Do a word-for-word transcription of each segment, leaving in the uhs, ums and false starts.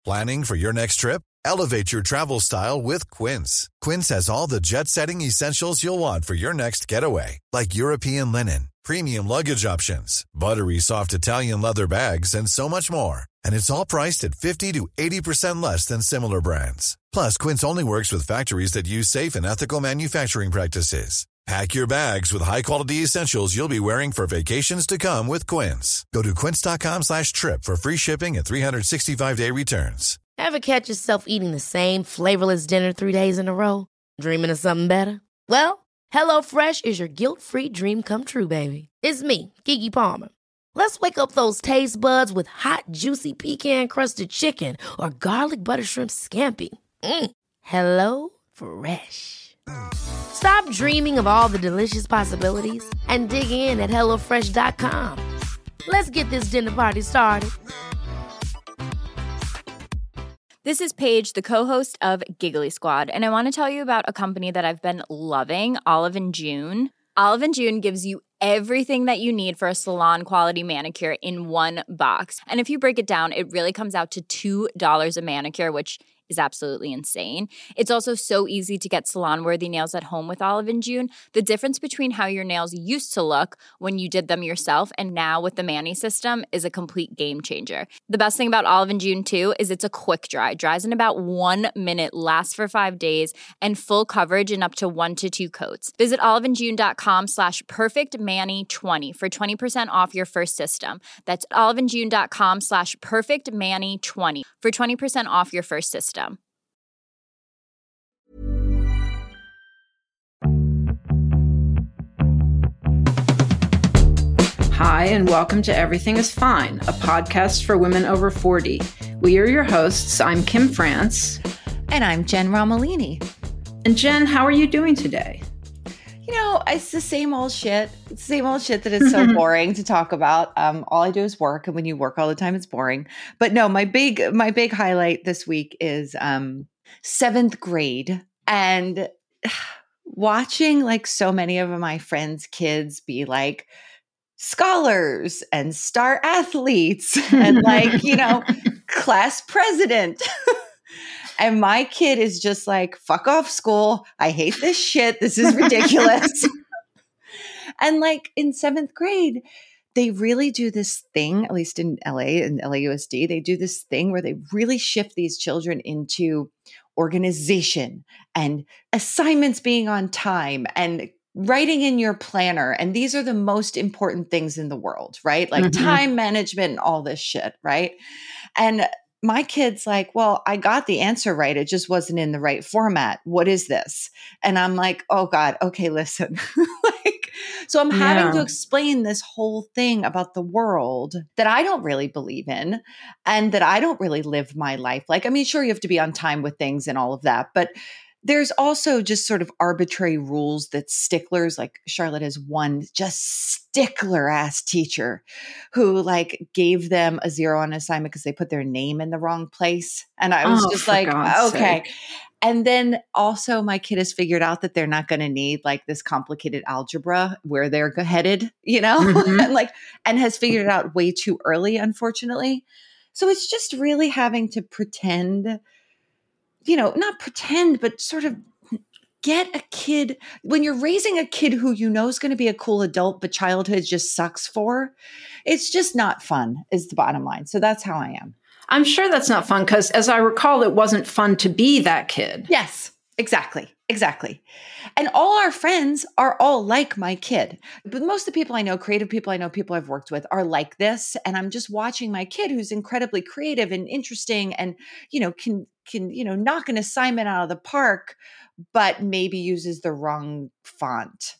Planning for your next trip? Elevate your travel style with Quince. Quince has all the jet-setting essentials you'll want for your next getaway, like European linen, premium luggage options, buttery soft Italian leather bags, and so much more. And it's all priced at fifty to eighty percent less than similar brands. Plus, Quince only works with factories that use safe and ethical manufacturing practices. Pack your bags with high-quality essentials you'll be wearing for vacations to come with Quince. Go to quince.com slash trip for free shipping and three sixty-five day returns. Ever catch yourself eating the same flavorless dinner three days in a row? Dreaming of something better? Well, HelloFresh is your guilt-free dream come true, baby. It's me, Keke Palmer. Let's wake up those taste buds with hot, juicy pecan-crusted chicken or garlic butter shrimp scampi. Mm. Hello Fresh. Stop dreaming of all the delicious possibilities and dig in at hello fresh dot com. Let's get this dinner party started. This is Paige, the co-host of Giggly Squad, and I want to tell you about a company that I've been loving, Olive and June. Olive and June gives you everything that you need for a salon-quality manicure in one box. And if you break it down, it really comes out to two dollars a manicure, which is absolutely insane. It's also so easy to get salon-worthy nails at home with Olive and June. The difference between how your nails used to look when you did them yourself and now with the Mani system is a complete game changer. The best thing about Olive and June, too, is it's a quick dry. Dries in about one minute, lasts for five days, and full coverage in up to one to two coats. Visit oliveandjune.com slash perfectmani20 for twenty percent off your first system. That's oliveandjune.com slash perfectmani20 for twenty percent off your first system. Hi, and welcome to Everything is Fine, a podcast for women over forty. We are your hosts. I'm Kim France. And I'm Jen Romolini. And Jen, how are you doing today? You know, it's the same old shit. It's the same old shit that is so boring to talk about. Um, all I do is work, and when you work all the time, it's boring. But no, my big my big highlight this week is um, seventh grade, and watching like so many of my friends' kids be like scholars and star athletes and like, you know, class president. And my kid is just like, fuck off school. I hate this shit. This is ridiculous. And like in seventh grade, they really do this thing, at least in L A and L A U S D, they do this thing where they really shift these children into organization and assignments being on time and writing in your planner. And these are the most important things in the world, right? Like mm-hmm. time management and all this shit, right? And my kid's like, well, I got the answer right. It just wasn't in the right format. What is this? And I'm like, oh God, okay, listen. like, so I'm yeah. having to explain this whole thing about the world that I don't really believe in and that I don't really live my life like. I mean, sure, you have to be on time with things and all of that, but there's also just sort of arbitrary rules that sticklers, like Charlotte has one just stickler ass teacher who like gave them a zero on an assignment because they put their name in the wrong place. And I was oh, just like, God's okay. Sake. And then also my kid has figured out that they're not going to need like this complicated algebra where they're headed, you know, mm-hmm. and like, and has figured it out way too early, unfortunately. So it's just really having to pretend, you know, not pretend, but sort of get a kid when you're raising a kid who you know is going to be a cool adult, but childhood just sucks for. It's just not fun is the bottom line. So that's how I am. I'm sure that's not fun because as I recall, it wasn't fun to be that kid. Yes, exactly. Exactly. And all our friends are all like my kid. But most of the people I know, creative people I know, people I've worked with are like this. And I'm just watching my kid who's incredibly creative and interesting and, you know, can, can, you know, knock an assignment out of the park, but maybe uses the wrong font.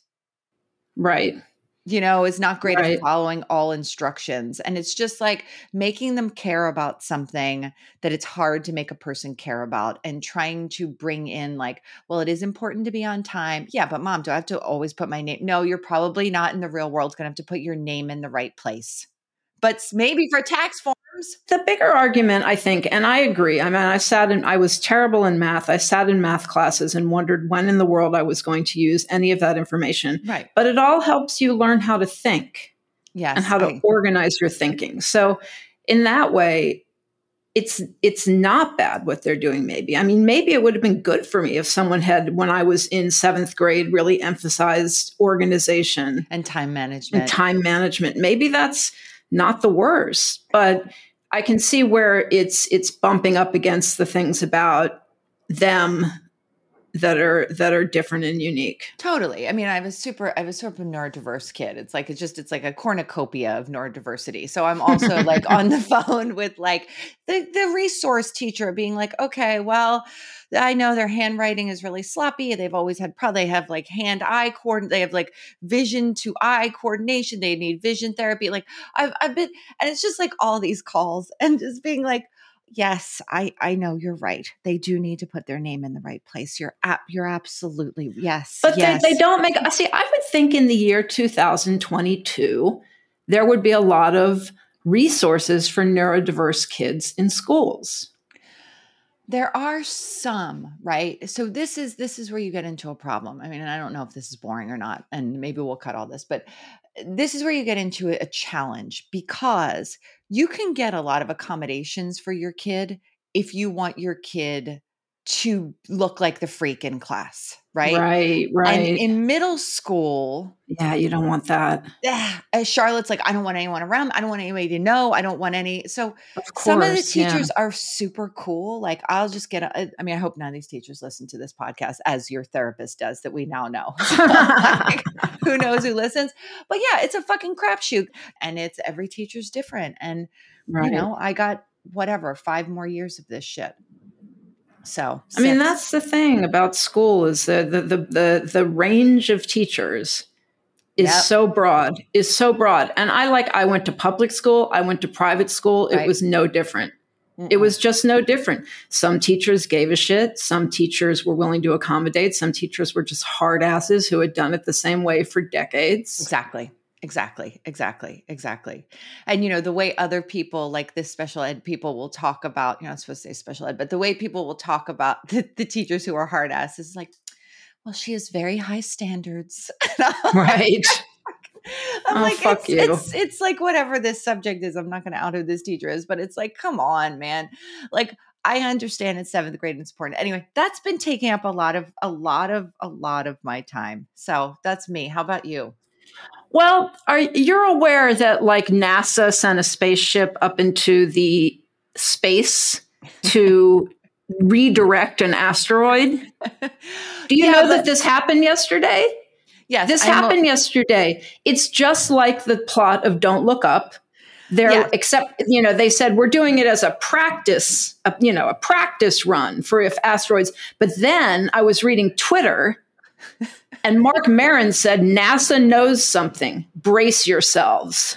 Right. You know, is not great right. at following all instructions. And it's just like making them care about something that it's hard to make a person care about and trying to bring in like, well, it is important to be on time. Yeah, but mom, do I have to always put my name? No, you're probably not in the real world going to have to put your name in the right place. But maybe for tax forms. The bigger argument, I think, and I agree. I mean, I sat in, I was terrible in math. I sat in math classes and wondered when in the world I was going to use any of that information. Right. But it all helps you learn how to think yes, and how to I, organize your thinking. So in that way, it's it's not bad what they're doing, maybe. I mean, maybe it would have been good for me if someone had, when I was in seventh grade, really emphasized organization and time management. And time management. Maybe that's not the worst, but I can see where it's it's bumping up against the things about them that are that are different and unique. Totally. I mean, I have a super, I have a super neurodiverse kid. It's like, it's just, it's like a cornucopia of neurodiversity. So I'm also like on the phone with like the, the resource teacher being like, okay, well, I know their handwriting is really sloppy. They've always had, probably have like hand-eye coordinate. They have like vision to eye coordination. They need vision therapy. Like I've, I've been, and it's just like all these calls and just being like, yes, I, I know you're right. They do need to put their name in the right place. You're ap- you're absolutely, yes. But yes. They, they don't make, see, I would think in the year two thousand twenty-two, there would be a lot of resources for neurodiverse kids in schools. There are some, right? So this is, this is where you get into a problem. I mean, and I don't know if this is boring or not, and maybe we'll cut all this, but this is where you get into a, a challenge, because you can get a lot of accommodations for your kid if you want your kid to look like the freak in class, right? Right, right. And in middle school, yeah, you don't want that. Uh, Charlotte's like, I don't want anyone around. I don't want anybody to know. I don't want any. So of course, some of the teachers yeah. are super cool. Like I'll just get, a, I mean, I hope none of these teachers listen to this podcast, as your therapist does, that we now know. Like, who knows who listens? But yeah, it's a fucking crapshoot, and it's every teacher's different. And right. you know, I got whatever, five more years of this shit. So, I mean, that's the thing about school, is the the the the, the range of teachers is yep. so broad, is so broad. And I like, I went to public school, I went to private school. It right. was no different. Mm-mm. It was just no different. Some teachers gave a shit. Some teachers were willing to accommodate. Some teachers were just hard asses who had done it the same way for decades. Exactly. Exactly, exactly, exactly. And, you know, the way other people, like this special ed people, will talk about, you know, I'm supposed to say special ed, but the way people will talk about the, the teachers who are hard asses is like, well, she has very high standards. Right. I'm oh, like, fuck it's, you. It's, it's like whatever this subject is, I'm not going to out who this teacher is, but it's like, come on, man. Like, I understand in seventh grade and it's important. Anyway, that's been taking up a lot of, a lot of, a lot of my time. So that's me. How about you? Well, are you're aware that like NASA sent a spaceship up into the space to redirect an asteroid? Do you yeah, know that this happened yesterday? Yes. This I'm happened a- yesterday. It's just like the plot of Don't Look Up. There, yeah. except, you know, they said we're doing it as a practice, a, you know, a practice run for if asteroids. But then I was reading Twitter, and Mark Maron said, NASA knows something. Brace yourselves.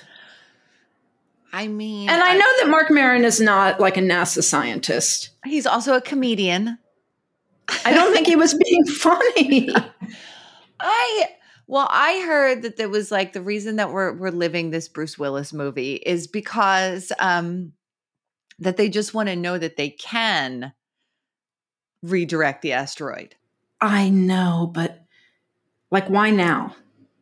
I mean, and I, I know that Mark Maron is not like a NASA scientist. He's also a comedian. I don't think he was being funny. I, well, I heard that there was like the reason that we're we're living this Bruce Willis movie is because um, that they just want to know that they can redirect the asteroid. I know, but like, why now?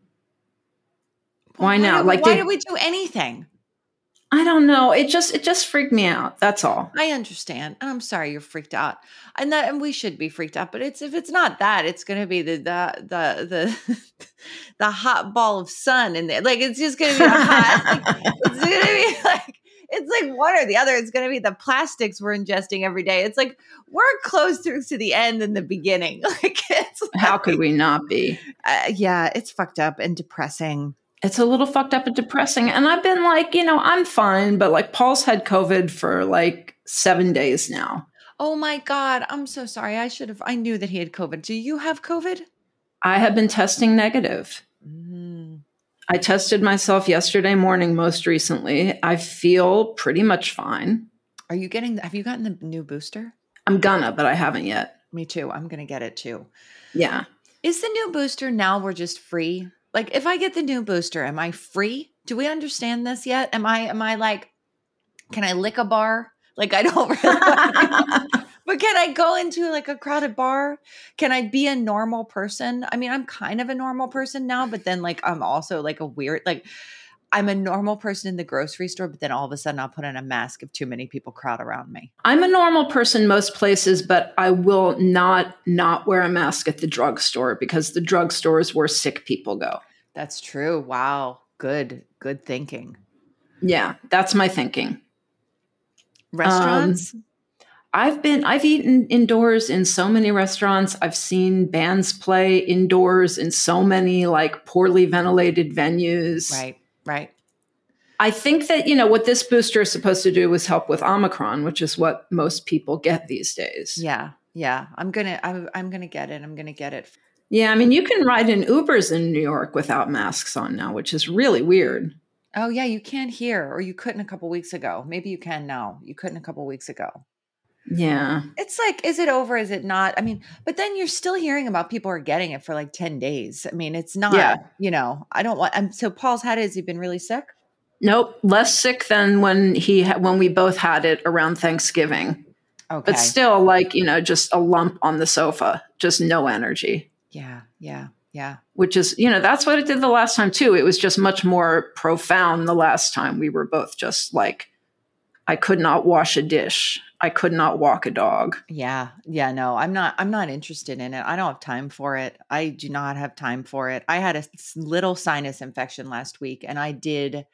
Well, why, why now? Do, like, why did, do we do anything? I don't know. It just it just freaked me out. That's all. I understand. And I'm sorry you're freaked out. And that and we should be freaked out. But it's if it's not that, it's gonna be the the the the, the hot ball of sun in there. Like it's just gonna be a hot like, it's gonna be like it's like one or the other. It's gonna be the plastics we're ingesting every day. It's like we're closer to the end than the beginning. Like it's like, how could we not be? Uh, yeah, it's fucked up and depressing. It's a little fucked up and depressing. And I've been like, you know, I'm fine. But like Paul's had COVID for like seven days now. Oh my God. I'm so sorry. I should have, I knew that he had COVID. Do you have COVID? I have been testing negative. Mm. I tested myself yesterday morning most recently. I feel pretty much fine. Are you getting, have you gotten the new booster? I'm gonna, but I haven't yet. Me too. I'm going to get it too. Yeah. Is the new booster now we're just free? Like if I get the new booster, am I free? Do we understand this yet? Am I, am I like, can I lick a bar? Like I don't really, but can I go into like a crowded bar? Can I be a normal person? I mean, I'm kind of a normal person now, but then like, I'm also like a weird, like I'm a normal person in the grocery store, but then all of a sudden I'll put on a mask if too many people crowd around me. I'm a normal person most places, but I will not not wear a mask at the drugstore because the drugstore is where sick people go. That's true. Wow. Good. Good thinking. Yeah, that's my thinking. Restaurants? Um, I've been, I've eaten indoors in so many restaurants. I've seen bands play indoors in so many like poorly ventilated venues. Right, right. I think that, you know, what this booster is supposed to do is help with Omicron, which is what most people get these days. Yeah, yeah. I'm going to, I'm, I'm going to get it. I'm going to get it. Yeah. I mean, you can ride in Ubers in New York without masks on now, which is really weird. Oh yeah. You can't here, or you couldn't a couple weeks ago. Maybe you can now. You couldn't a couple weeks ago. Yeah. It's like, is it over? Is it not? I mean, but then you're still hearing about people are getting it for like ten days. I mean, it's not, yeah. you know, I don't want, I'm so Paul's had it. Has he been really sick? Nope. Less sick than when he, ha- when we both had it around Thanksgiving. Okay. But still like, you know, just a lump on the sofa, just no energy. Yeah. Yeah. Yeah. Which is, you know, that's what it did the last time too. It was just much more profound the last time. We were both just like, I could not wash a dish. I could not walk a dog. Yeah. Yeah. No, I'm not, I'm not interested in it. I don't have time for it. I do not have time for it. I had a little sinus infection last week and I did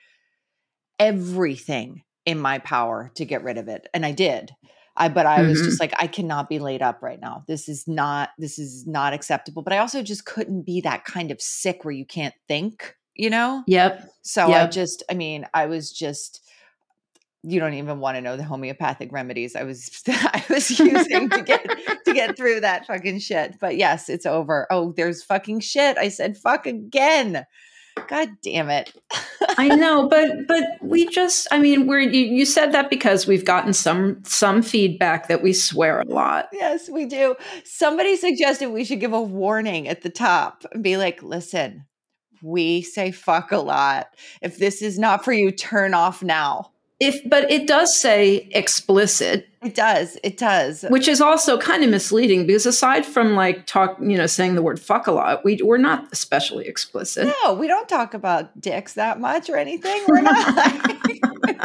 everything in my power to get rid of it. And I did. I, but I mm-hmm. was just like, I cannot be laid up right now. This is not, this is not acceptable. But I also just couldn't be that kind of sick where you can't think, you know? Yep. So yep. I just, I mean, I was just, you don't even want to know the homeopathic remedies I was I was using to get to get through that fucking shit. But yes, it's over. Oh, there's fucking shit. I said fuck again. God damn it. I know, but but we just I mean, we're you, you said that because we've gotten some some feedback that we swear a lot. Yes, we do. Somebody suggested we should give a warning at the top and be like, listen, we say fuck a lot. If this is not for you, turn off now. If, but it does say explicit. It does. It does. Which is also kind of misleading because aside from like talk, you know, saying the word fuck a lot, we, we're not especially explicit. No, we don't talk about dicks that much or anything. We're not like,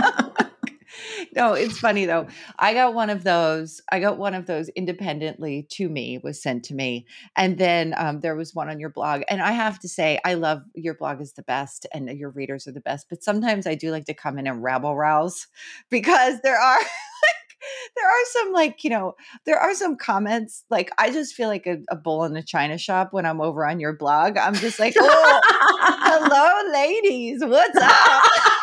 no, it's funny though. I got one of those. I got one of those independently to me, was sent to me. And then um, there was one on your blog. And I have to say, I love your blog is the best and your readers are the best. But sometimes I do like to come in and rabble rouse because there are like, there are some like, you know, there are some comments. Like I just feel like a, a bull in a china shop when I'm over on your blog. I'm just like, oh, hello, ladies. What's up?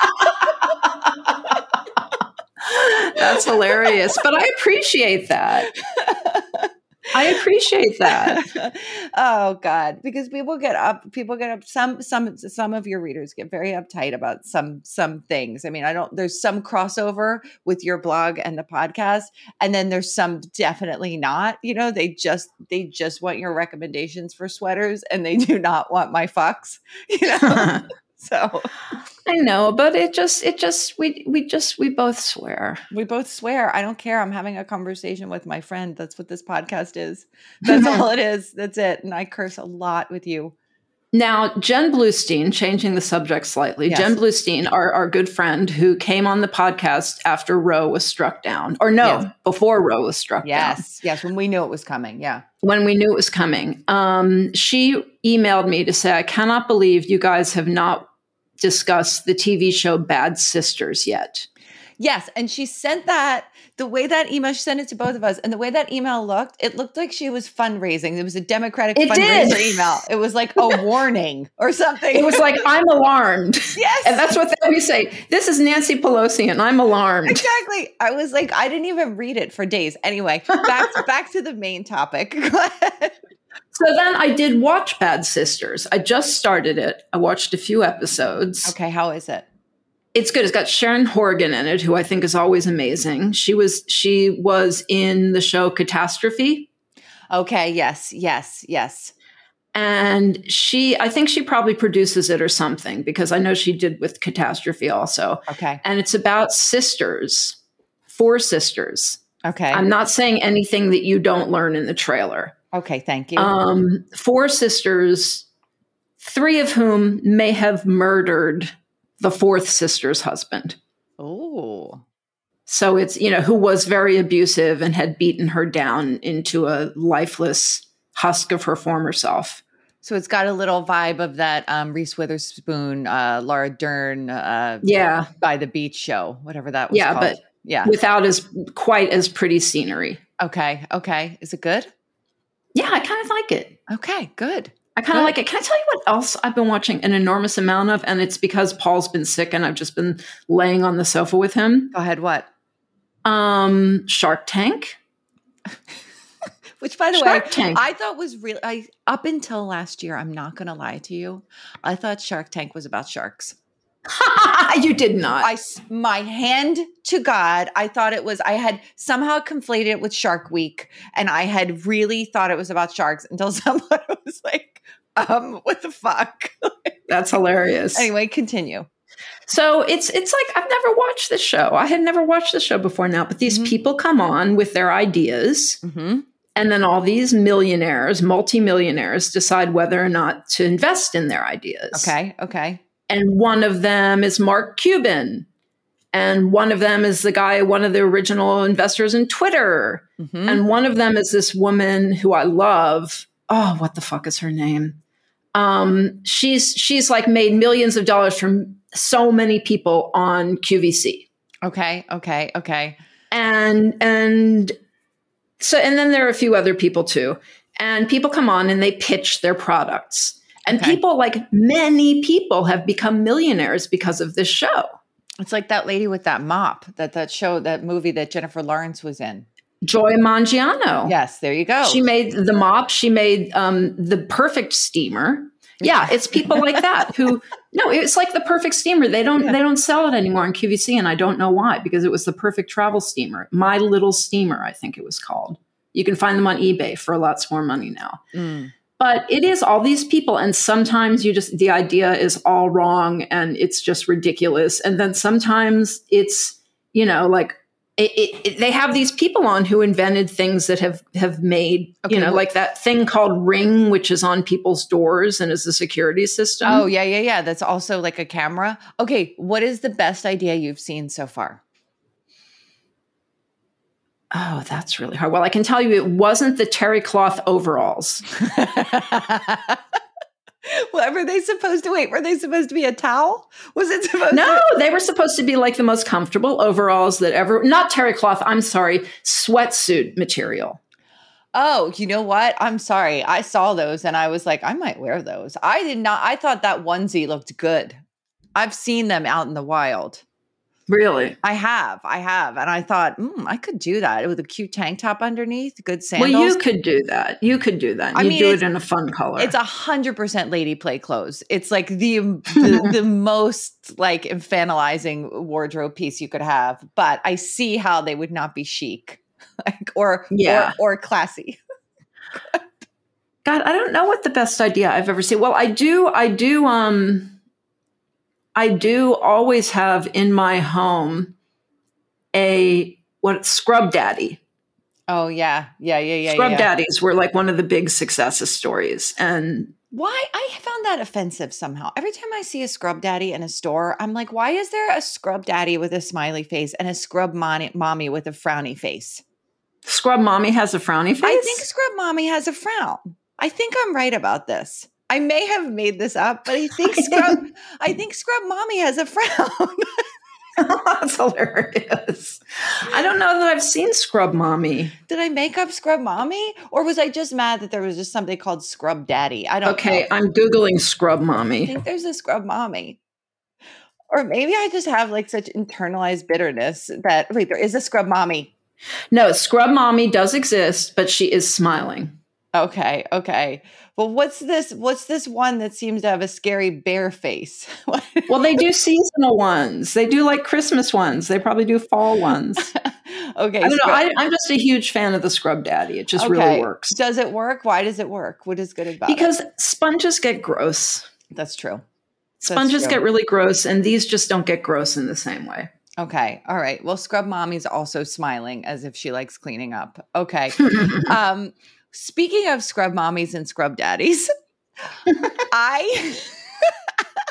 That's hilarious. But I appreciate that. I appreciate that. Oh God, because people get up, people get up. Some, some, some of your readers get very uptight about some, some things. I mean, I don't, there's some crossover with your blog and the podcast. And then there's some definitely not, you know, they just, they just want your recommendations for sweaters and they do not want my fucks, you know? So I know, but it just, it just, we, we just, we both swear. We both swear. I don't care. I'm having a conversation with my friend. That's what this podcast is. That's all it is. That's it. And I curse a lot with you. Now, Jen Bluestein, changing the subject slightly, yes. Jen Bluestein, our, our good friend who came on the podcast after Roe was struck down, or no, yes. before Roe was struck yes. down. Yes. Yes. When we knew it was coming. Yeah. When we knew it was coming. Um, she emailed me to say, I cannot believe you guys have not discussed the T V show Bad Sisters yet. Yes. And she sent that, the way that email, she sent it to both of us. And the way that email looked, it looked like she was fundraising. It was a Democratic it fundraiser did. email. It was like a warning or something. It was like, I'm alarmed. Yes. And that's what we say. This is Nancy Pelosi and I'm alarmed. Exactly. I was like, I didn't even read it for days. Anyway, back to, back to the main topic. Go ahead. So then I did watch Bad Sisters. I just started it. I watched a few episodes. Okay. How is it? It's good. It's got Sharon Horgan in it, who I think is always amazing. She was she was in the show Catastrophe. Okay. Yes. Yes. Yes. And she, I think she probably produces it or something because I know she did with Catastrophe also. Okay. And it's about sisters, four sisters. Okay. I'm not saying anything that you don't learn in the trailer. Okay. Thank you. Um, four sisters, three of whom may have murdered the fourth sister's husband. Oh. So it's, you know, who was very abusive and had beaten her down into a lifeless husk of her former self. So it's got a little vibe of that um, Reese Witherspoon, uh, Laura Dern, uh, yeah, by the beach show, whatever that was yeah, called. But yeah, without as quite as pretty scenery. Okay, okay. Is it good? Yeah, I kind of like it. Okay, good. I kind of like it. Can I tell you what else I've been watching an enormous amount of? And it's because Paul's been sick and I've just been laying on the sofa with him. Go ahead, what? Um, Shark Tank. Which, by the Shark way, Tank. I thought was real. I up until last year, I'm not going to lie to you, I thought Shark Tank was about sharks. You did not. I, my hand to God, I thought it was, I had somehow conflated it with Shark Week. And I had really thought it was about sharks until someone was like, um, what the fuck? That's hilarious. Anyway, continue. So it's it's like I've never watched this show. I had never watched the show before now, but these mm-hmm. people come on with their ideas. Mm-hmm. And then all these millionaires, multimillionaires decide whether or not to invest in their ideas. Okay, okay. And one of them is Mark Cuban. And one of them is the guy, one of the original investors in Twitter. Mm-hmm. And one of them is this woman who I love. Oh, what the fuck is her name? Um, she's she's like made millions of dollars from so many people on Q V C. Okay, okay, okay. And and so and then there are a few other people too. And people come on and they pitch their products. And okay. people, like many people, have become millionaires because of this show. It's like that lady with that mop, that that show, that movie that Jennifer Lawrence was in. Joy Manganiello. Yes, there you go. She made the mop. She made um, the perfect steamer. Yeah, it's people like that who no, it's like the perfect steamer. They don't yeah. they don't sell it anymore on Q V C, and I don't know why, because it was the perfect travel steamer. My Little Steamer, I think it was called. You can find them on eBay for lots more money now. Mm. But it is all these people, and sometimes you just the idea is all wrong and it's just ridiculous, and then sometimes it's, you know, like It, it, it, they have these people on who invented things that have have made, okay, you know, like that thing called Ring, which is on people's doors and is a security system. Oh, yeah, yeah, yeah. That's also like a camera. Okay, what is the best idea you've seen so far? Oh, that's really hard. Well, I can tell you it wasn't the terry cloth overalls. Well, were they supposed to wait? Were they supposed to be a towel? Was it supposed no, to? No, they were supposed to be like the most comfortable overalls that ever, not terry cloth, I'm sorry, sweatsuit material. Oh, you know what? I'm sorry. I saw those and I was like, I might wear those. I did not. I thought that onesie looked good. I've seen them out in the wild. Really? I have. I have. And I thought, mm, I could do that with a cute tank top underneath, good sandals. Well, you could do that. You could do that. I you mean, do it in a fun color. It's a hundred percent lady play clothes. It's like the, the the most like infantilizing wardrobe piece you could have. But I see how they would not be chic, like or yeah. or, or classy. God, I don't know what the best idea I've ever seen. Well, I do. I do. Um. I do always have in my home a what Scrub Daddy. Oh yeah, yeah, yeah, yeah. Scrub yeah. Daddies were like one of the big success stories, and why I found that offensive somehow. Every time I see a Scrub Daddy in a store, I'm like, why is there a Scrub Daddy with a smiley face and a Scrub mommy, mommy with a frowny face? Scrub Mommy has a frowny face? I think Scrub Mommy has a frown. I think I'm right about this. I may have made this up, but I think Scrub I think Scrub Mommy has a frown. That's hilarious. I don't know that I've seen Scrub Mommy. Did I make up Scrub Mommy? Or was I just mad that there was just something called Scrub Daddy? I don't okay, know. I'm Googling Scrub Mommy. I think there's a Scrub Mommy. Or maybe I just have like such internalized bitterness that, wait, there is a Scrub Mommy. No, Scrub Mommy does exist, but she is smiling. Okay, okay. Well, what's this? What's this one that seems to have a scary bear face? Well, they do seasonal ones. They do like Christmas ones. They probably do fall ones. Okay. I don't know. I, I'm just a huge fan of the Scrub Daddy. It just okay. really works. Does it work? Why does it work? What is good about because it? Because sponges get gross. That's true. Sponges That's true. get really gross, and these just don't get gross in the same way. Okay. All right. Well, Scrub Mommy's also smiling as if she likes cleaning up. Okay. um, Speaking of Scrub Mommies and Scrub Daddies, I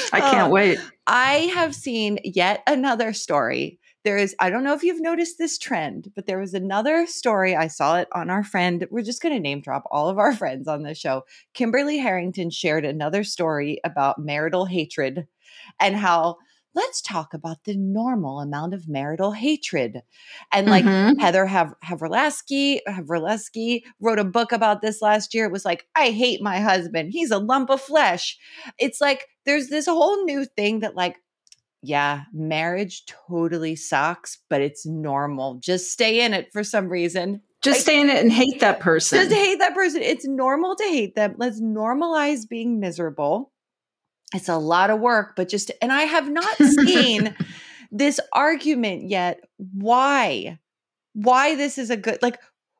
I can't uh, wait. I have seen yet another story. There is, I don't know if you've noticed this trend, but there was another story. I saw it on our friend. We're just going to name drop all of our friends on the show. Kimberly Harrington shared another story about marital hatred and how let's talk about the normal amount of marital hatred. And like Mm-hmm. Heather Hav- Havrilesky, Havrilesky wrote a book about this last year. It was like, I hate my husband. He's a lump of flesh. It's like, there's this whole new thing that like, yeah, marriage totally sucks, but it's normal. Just stay in it for some reason. Just Like, stay in it and hate that person. Just hate that person. It's normal to hate them. Let's normalize being miserable. It's a lot of work, but just, and I have not seen this argument yet. Why? Why this is a good, like,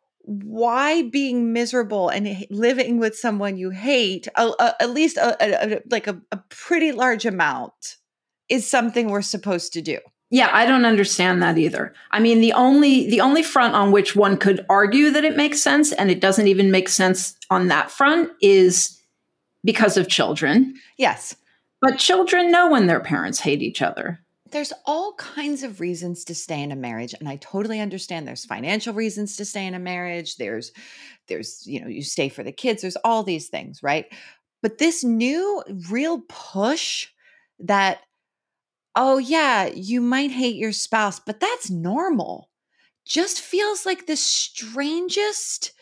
why being miserable and h- living with someone you hate, uh, uh, at least a, a, a, like a, a pretty large amount, is something we're supposed to do. Yeah, I don't understand that either. I mean, the only the only front on which one could argue that it makes sense, and it doesn't even make sense on that front, is because of children. Yes. But children know when their parents hate each other. There's all kinds of reasons to stay in a marriage, and I totally understand there's financial reasons to stay in a marriage. There's there's, you know, you stay for the kids. There's all these things, right? But this new real push that, oh yeah, you might hate your spouse, but that's normal, just feels like the strangest.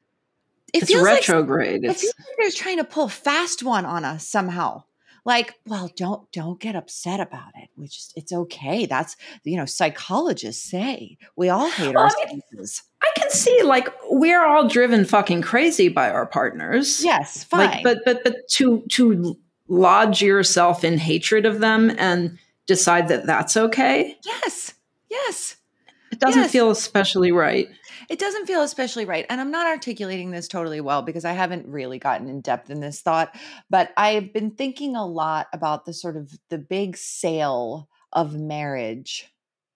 It It's feels retrograde. Like, It's, it feels like they're trying to pull a fast one on us somehow. Like, well, don't don't get upset about it. Which is, it's okay. That's, you know, psychologists say we all hate Well, our I mean, spouses. I can see, like, we're all driven fucking crazy by our partners. Yes, fine. Like, but but but to to lodge yourself in hatred of them and decide that that's okay, yes, yes. it doesn't Yes. feel especially right. It doesn't feel especially right. And I'm not articulating this totally well because I haven't really gotten in depth in this thought, but I've been thinking a lot about the sort of the big sale of marriage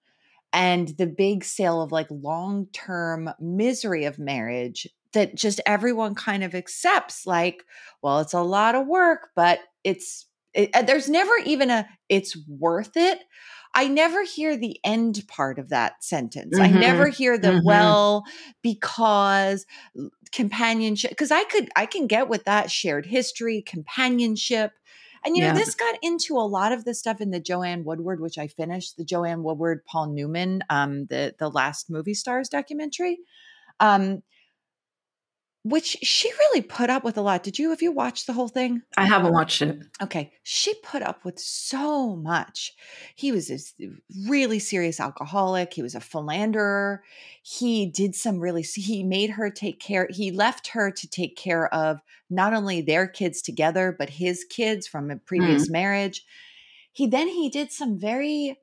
and the big sale of like long-term misery of marriage that just everyone kind of accepts, like, well, it's a lot of work, but it's, it, there's never even a, it's worth it. I never hear the end part of that sentence. Mm-hmm. I never hear the, Mm-hmm. well, because companionship, because I could, I can get with that shared history, companionship. And, you know, Yeah. this got into a lot of the stuff in the Joanne Woodward, which I finished, the Joanne Woodward, Paul Newman, um, the, the last Movie Stars documentary, um, which she really put up with a lot. Did you, have you watched the whole thing? I haven't watched it. Okay. She put up with so much. He was this really serious alcoholic. He was a philanderer. He did some really, he made her take care. He left her to take care of not only their kids together, but his kids from a previous Mm. marriage. He, then he did some very,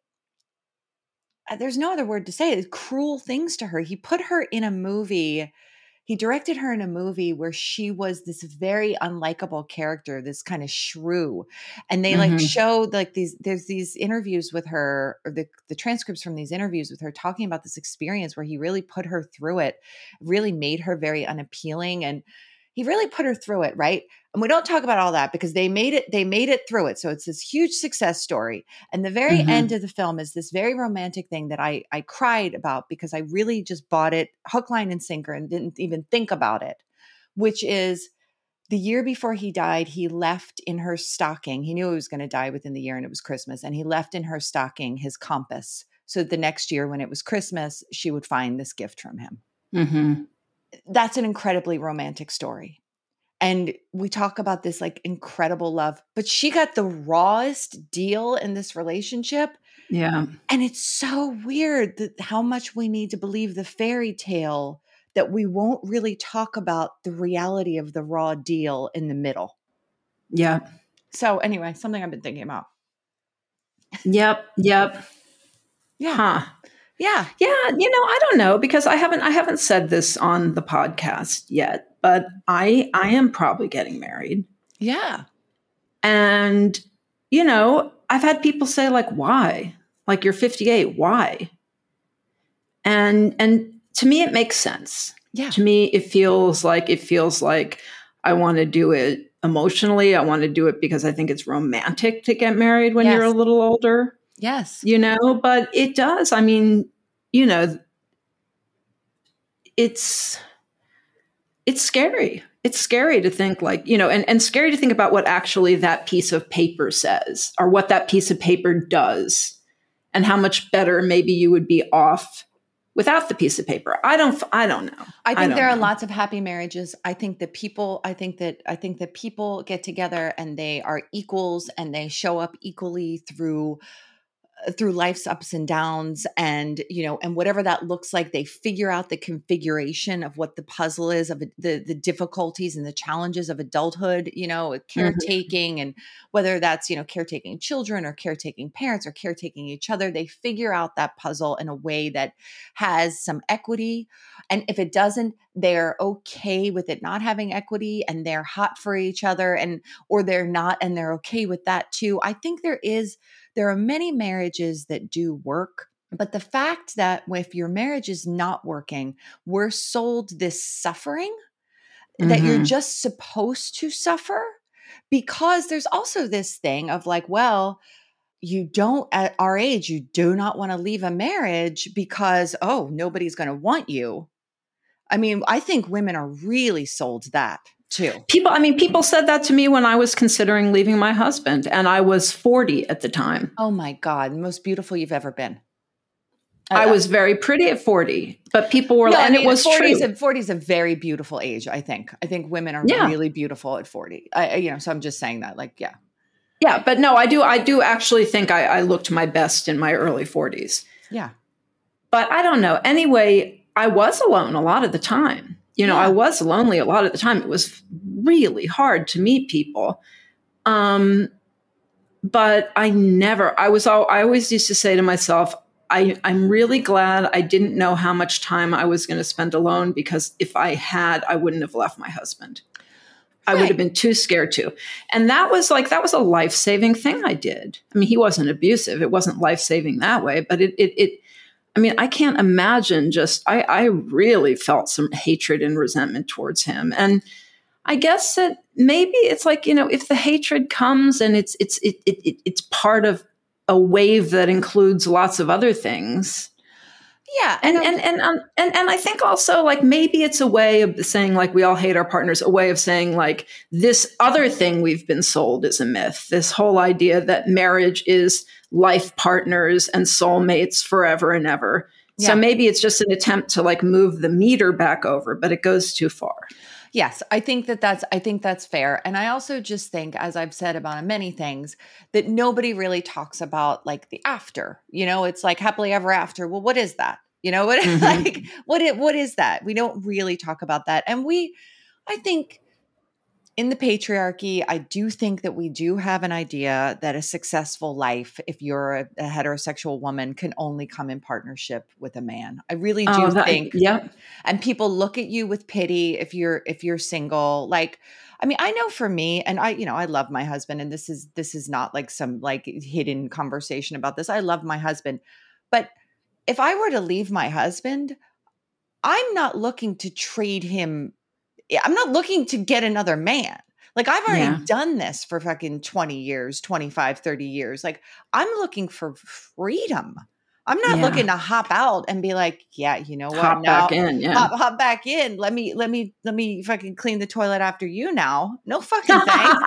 uh, there's no other word to say it, cruel things to her. He put her in a movie. He directed her in a movie where she was this very unlikable character, this kind of shrew. And they like Mhm. showed like these, there's these interviews with her, or the, the transcripts from these interviews with her talking about this experience where he really put her through it, really made her very unappealing. And he really put her through it, right? And we don't talk about all that because they made it, they made it through it. So it's this huge success story. And the very Mhm. end of the film is this very romantic thing that I I cried about because I really just bought it hook, line, and sinker and didn't even think about it, which is the year before he died, he left in her stocking. He knew he was going to die within the year and it was Christmas. And he left in her stocking his compass. So the next year when it was Christmas, she would find this gift from him. Mhm. That's an incredibly romantic story. And we talk about this like incredible love, but she got the rawest deal in this relationship. Yeah. And it's so weird that how much we need to believe the fairy tale that we won't really talk about the reality of the raw deal in the middle. Yeah. So anyway, something I've been thinking about. Yep. Yep. Yeah. Huh. Yeah. Yeah, you know, I don't know because I haven't I haven't said this on the podcast yet, but I I am probably getting married. Yeah. And you know, I've had people say like, "Why? Like you're fifty-eight, why?" And and to me it makes sense. Yeah. To me it feels like it feels like I want to do it emotionally. I want to do it because I think it's romantic to get married when Yes. you're a little older. Yes. You know, but it does. I mean, you know, it's it's scary. It's scary to think like, you know, and, and scary to think about what actually that piece of paper says or what that piece of paper does and how much better maybe you would be off without the piece of paper. I don't, I don't know. I think I there are know. lots of happy marriages. I think that people, I think that, I think that people get together and they are equals and they show up equally through through life's ups and downs, and you know, and whatever that looks like, they figure out the configuration of what the puzzle is of the the difficulties and the challenges of adulthood, you know, caretaking, mm-hmm. and whether that's, you know, caretaking children or caretaking parents or caretaking each other, they figure out that puzzle in a way that has some equity. And if it doesn't, they're okay with it not having equity, and they're hot for each other, and or they're not, and they're okay with that too. I think there is There are many marriages that do work, but the fact that if your marriage is not working, we're sold this suffering mm-hmm. that you're just supposed to suffer, because there's also this thing of like, well, you don't, at our age, you do not want to leave a marriage because, oh, nobody's going to want you. I mean, I think women are really sold that. Too. People, I mean, people said that to me when I was considering leaving my husband, and I was forty at the time. Oh my God, most beautiful you've ever been. I, I was very pretty at forty, but people were, no, and I mean, it was forty is true. A, forty is a very beautiful age, I think. I think women are yeah. really beautiful at forty. I, you know, so I'm just saying that, like, yeah. Yeah, but no, I do, I do actually think I, I looked my best in my early forties. Yeah. But I don't know. Anyway, I was alone a lot of the time. You know, yeah. I was lonely a lot of the time. It was really hard to meet people. Um, but I never, I was all, I always used to say to myself, I, I'm really glad I didn't know how much time I was going to spend alone, because if I had, I wouldn't have left my husband. Right. I would have been too scared to. And that was like, that was a life-saving thing I did. I mean, he wasn't abusive. It wasn't life-saving that way, but it, it, it, I mean, I can't imagine just, I, I really felt some hatred and resentment towards him. And I guess that maybe it's like, you know, if the hatred comes and it's, it's, it, it, it's part of a wave that includes lots of other things. Yeah. And, and, and, um, and, and I think also like, maybe it's a way of saying like, we all hate our partners, a way of saying like, this other thing we've been sold is a myth. This whole idea that marriage is life partners and soulmates forever and ever. Yeah. So maybe it's just an attempt to like move the meter back over, but it goes too far. Yes, I think that that's, I think that's fair. And I also just think, as I've said about many things, that nobody really talks about like the after, you know, it's like happily ever after. Well, what is that? You know, what, mm-hmm. like, what, it, what is that? We don't really talk about that. And we, I think in the patriarchy, I do think that we do have an idea that a successful life, if you're a, a heterosexual woman, can only come in partnership with a man. I really do oh, that, think. Yeah. And people look at you with pity if you're if you're single. Like, I mean, I know for me, and I, you know, I love my husband, and this is this is not like some like hidden conversation about this. I love my husband, but if I were to leave my husband, I'm not looking to trade him. I'm not looking to get another man. Like I've already yeah. done this for fucking twenty years, twenty-five, thirty years. Like I'm looking for freedom. I'm not yeah. looking to hop out and be like, yeah, you know what? Hop now, back in. Yeah. Hop, hop back in. Let me, let me, let me fucking clean the toilet after you now. No fucking thanks.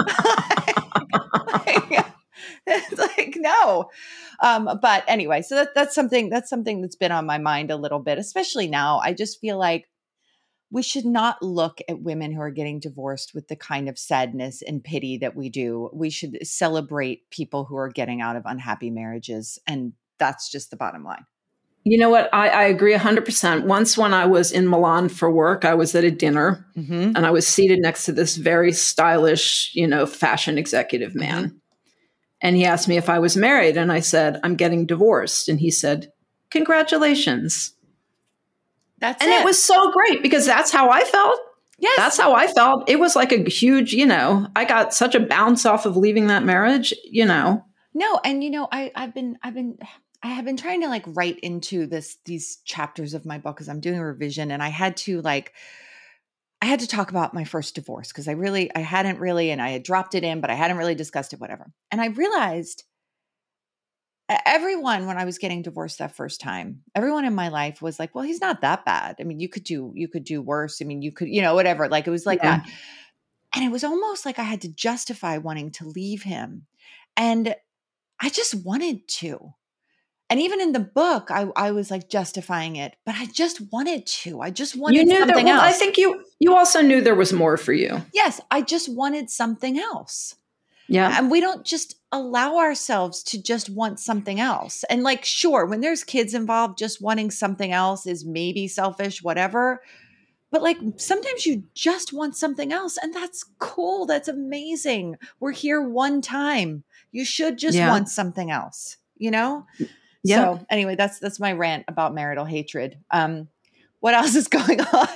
like, it's like, no. Um, but anyway, so that, that's something, that's something that's been on my mind a little bit, especially now. I just feel like we should not look at women who are getting divorced with the kind of sadness and pity that we do. We should celebrate people who are getting out of unhappy marriages. And that's just the bottom line. You know what? I, I agree one hundred percent. Once when I was in Milan for work, I was at a dinner mm-hmm. and I was seated next to this very stylish, you know, fashion executive man. Mm-hmm. And he asked me if I was married. And I said, I'm getting divorced. And he said, congratulations. That's and it. it was so great because that's how I felt. Yes. That's how I felt. It was like a huge, you know, I got such a bounce off of leaving that marriage, you know. No. And, you know, I, I've been, I've been, I have been trying to like write into this, these chapters of my book as I'm doing a revision. And I had to like, I had to talk about my first divorce because I really, I hadn't really, and I had dropped it in, but I hadn't really discussed it, whatever. And I realized everyone, when I was getting divorced that first time, everyone in my life was like, well, he's not that bad. I mean, you could do, you could do worse. I mean, you could, you know, whatever. Like it was like yeah. that. And it was almost like I had to justify wanting to leave him. And I just wanted to. And even in the book, I, I was like justifying it, but I just wanted to. I just wanted you knew something that, well, else. I think you you also knew there was more for you. Yes, I just wanted something else. Yeah. And we don't just allow ourselves to just want something else. And like, sure, when there's kids involved, just wanting something else is maybe selfish, whatever. But like sometimes you just want something else. And that's cool. That's amazing. We're here one time. You should just yeah. want something else, you know? Yeah. So anyway, that's that's my rant about marital hatred. Um, what else is going on?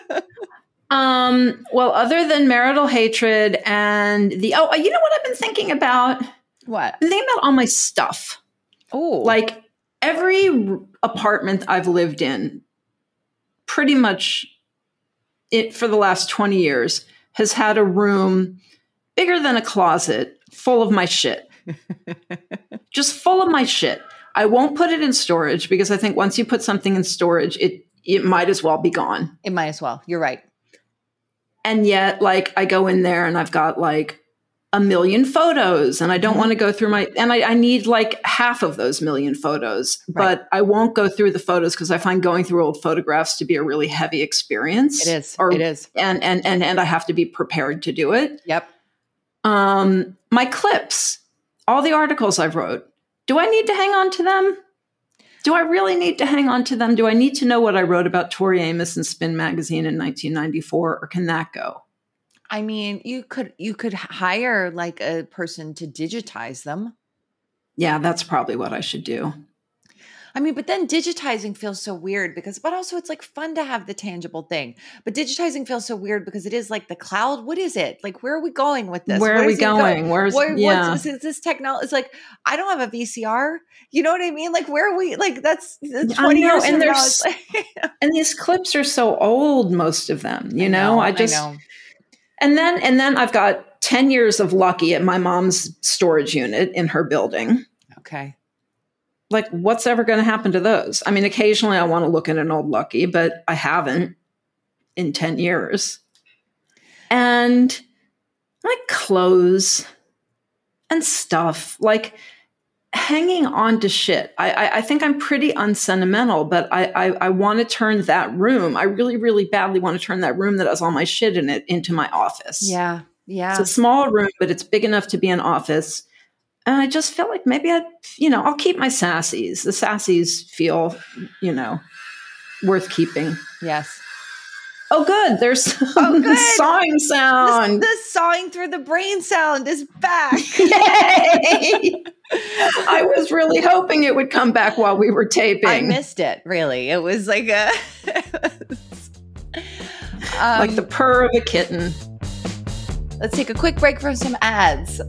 um, well, other than marital hatred and the oh, you know what I've been thinking about? What? I've been thinking about all my stuff. Oh, like every r- apartment I've lived in, pretty much it for the last twenty years has had a room bigger than a closet full of my shit. Just full of my shit. I won't put it in storage because I think once you put something in storage, it it might as well be gone. It might as well. You're right. And yet, like, I go in there and I've got like a million photos and I don't mm-hmm. want to go through my, and I, I need like half of those million photos, right. but I won't go through the photos because I find going through old photographs to be a really heavy experience. It is. Or, it is. And, and, and, and I have to be prepared to do it. Yep. Um, my clips, all the articles I've wrote, do I need to hang on to them? Do I really need to hang on to them? Do I need to know what I wrote about Tori Amos in Spin Magazine in nineteen ninety-four, or can that go? I mean, you could you could hire like a person to digitize them. Yeah, that's probably what I should do. I mean, but then digitizing feels so weird because, but also it's like fun to have the tangible thing. But digitizing feels so weird because it is like the cloud. What is it? Like, where are we going with this? Where, where are we going? Go? Where's Where, yeah. what's, is this technology? It's like, I don't have a V C R. You know what I mean? Like, where are we? Like, that's, that's twenty years and from now. Like, and these clips are so old, most of them, you know, know, I just, I know. and then, and then I've got ten years of Lucky at my mom's storage unit in her building. Okay. Like, what's ever going to happen to those? I mean, occasionally I want to look at an old Lucky, but I haven't in ten years. And like clothes and stuff, like hanging on to shit. I, I, I think I'm pretty unsentimental, but I, I, I want to turn that room. I really, really badly want to turn that room that has all my shit in it into my office. Yeah. Yeah. It's a small room, but it's big enough to be an office. And I just feel like maybe I, you know, I'll keep my sassies. The sassies feel, you know, worth keeping. Yes. Oh, good. There's oh, good. sawing sound. The, the sawing through the brain sound is back. Yay! I was really hoping it would come back while we were taping. I missed it, really. It was like a... um, like the purr of a kitten. Let's take a quick break from some ads.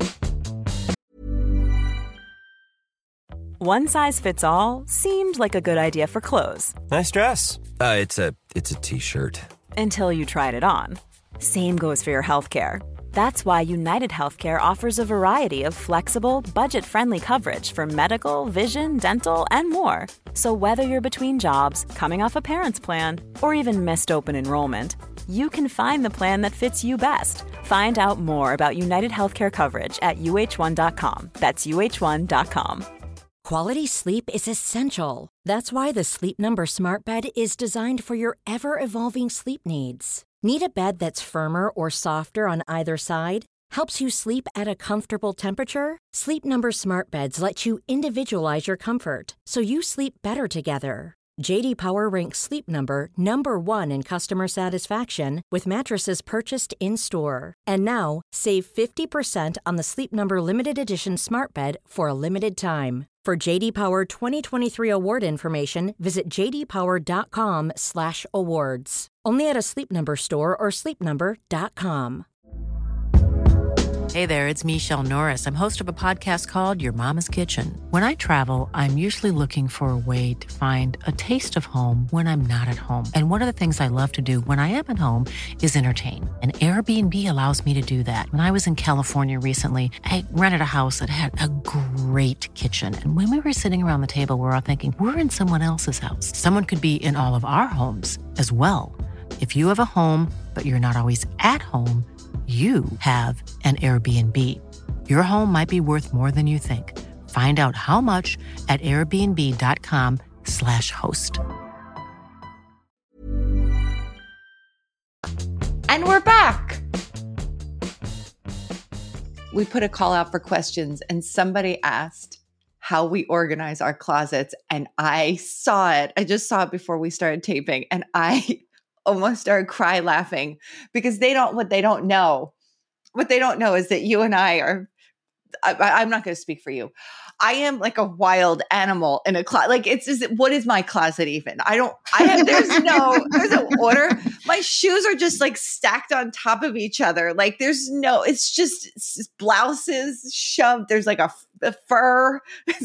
One size fits all seemed like a good idea for clothes. Nice dress. Uh, it's a it's a t-shirt. Until you tried it on. Same goes for your healthcare. That's why United Healthcare offers a variety of flexible, budget-friendly coverage for medical, vision, dental, and more. So whether you're between jobs, coming off a parent's plan, or even missed open enrollment, you can find the plan that fits you best. Find out more about United Healthcare coverage at U H one dot com. That's U H one dot com. Quality sleep is essential. That's why the Sleep Number Smart Bed is designed for your ever-evolving sleep needs. Need a bed that's firmer or softer on either side? Helps you sleep at a comfortable temperature? Sleep Number Smart Beds let you individualize your comfort so you sleep better together. J D Power ranks Sleep Number number one in customer satisfaction with mattresses purchased in-store. And now, save fifty percent on the Sleep Number Limited Edition Smart Bed for a limited time. For J D Power twenty twenty-three award information, visit j d power dot com slash awards. Only at a Sleep Number store or sleep number dot com. Hey there, it's Michelle Norris. I'm host of a podcast called Your Mama's Kitchen. When I travel, I'm usually looking for a way to find a taste of home when I'm not at home. And one of the things I love to do when I am at home is entertain. And Airbnb allows me to do that. When I was in California recently, I rented a house that had a great kitchen. And when we were sitting around the table, we were all thinking, we're in someone else's house. Someone could be in all of our homes as well. If you have a home, but you're not always at home, you have an Airbnb. Your home might be worth more than you think. Find out how much at airbnb.com slash host. And we're back. We put a call out for questions and somebody asked how we organize our closets. And I saw it. I just saw it before we started taping. And I almost started cry laughing because they don't, what they don't know, what they don't know is that you and I are, I, I'm not going to speak for you. I am like a wild animal in a closet. Like it's just, what is my closet even? I don't, I have, there's no, there's no order. My shoes are just like stacked on top of each other. Like there's no, it's just, it's just blouses shoved. There's like a, a fur.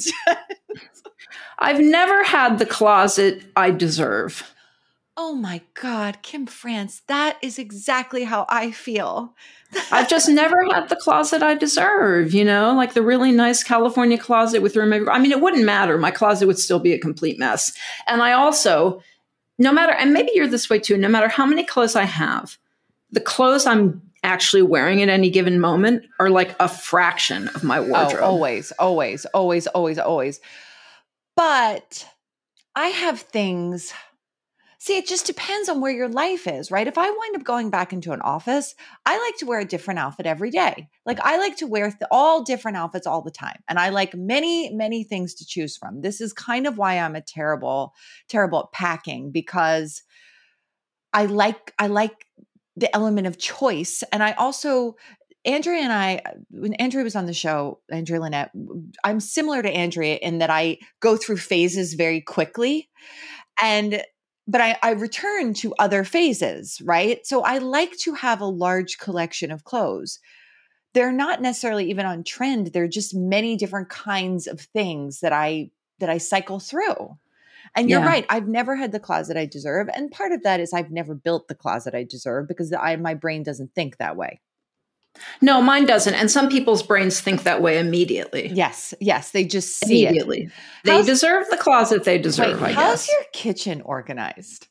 I've never had the closet I deserve. Oh my God, Kim France, that is exactly how I feel. I've just never had the closet I deserve, you know, like the really nice California closet with room everywhere. I mean, it wouldn't matter. My closet would still be a complete mess. And I also, no matter, and maybe you're this way too, no matter how many clothes I have, the clothes I'm actually wearing at any given moment are like a fraction of my wardrobe. Oh, always, always, always, always, always. But I have things... See, it just depends on where your life is, right? If I wind up going back into an office, I like to wear a different outfit every day. Like I like to wear th- all different outfits all the time. And I like many, many things to choose from. This is kind of why I'm a terrible, terrible at packing because I like, I like the element of choice. And I also, Andrea and I, when Andrea was on the show, Andrea Lynette, I'm similar to Andrea in that I go through phases very quickly. And But I, I return to other phases, right? So I like to have a large collection of clothes. They're not necessarily even on trend. They're just many different kinds of things that I that I cycle through. And you're yeah. right. I've never had the closet I deserve. And part of that is I've never built the closet I deserve because I, my brain doesn't think that way. No, mine doesn't. And some people's brains think that way immediately. Yes. Yes. They just see immediately. It. They how's, deserve the closet they deserve, wait, I how's guess. your kitchen organized?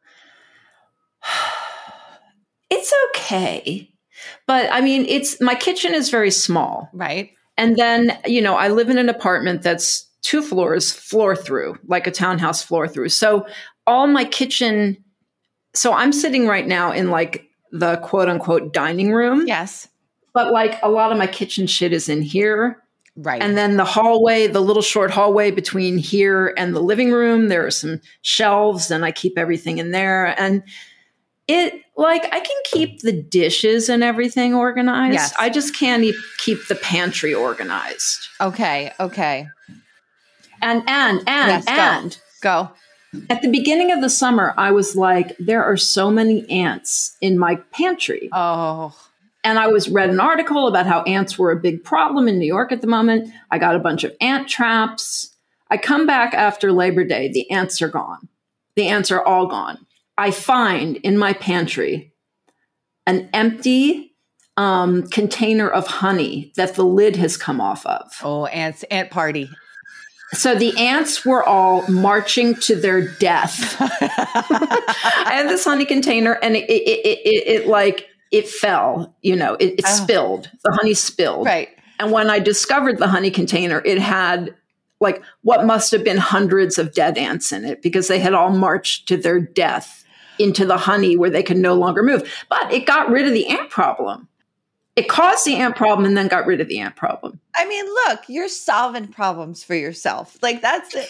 It's okay. But I mean, it's my kitchen is very small. Right. And then, you know, I live in an apartment that's two floors, floor through, like a townhouse floor through. So all my kitchen, so I'm sitting right now in like the quote unquote dining room. Yes. But like a lot of my kitchen shit is in here. Right. And then the hallway, the little short hallway between here and the living room, there are some shelves and I keep everything in there. And it like I can keep the dishes and everything organized. Yes. I just can't e- keep the pantry organized. Okay. Okay. And, and, and, yes, and go. go. At the beginning of the summer, I was like, there are so many ants in my pantry. Oh. And I was read an article about how ants were a big problem in New York at the moment. I got a bunch of ant traps. I come back after Labor Day. The ants are gone. The ants are all gone. I find in my pantry an empty um, container of honey that the lid has come off of. Oh, ants, ant party. So the ants were all marching to their death. I had this honey container and it, it, it, it, it like, it fell, you know, it, it oh. spilled. The honey spilled. Right. And when I discovered the honey container, it had like what must have been hundreds of dead ants in it because they had all marched to their death into the honey where they could no longer move. But it got rid of the ant problem. It caused the ant problem and then got rid of the ant problem. I mean, look, you're solving problems for yourself. Like that's it.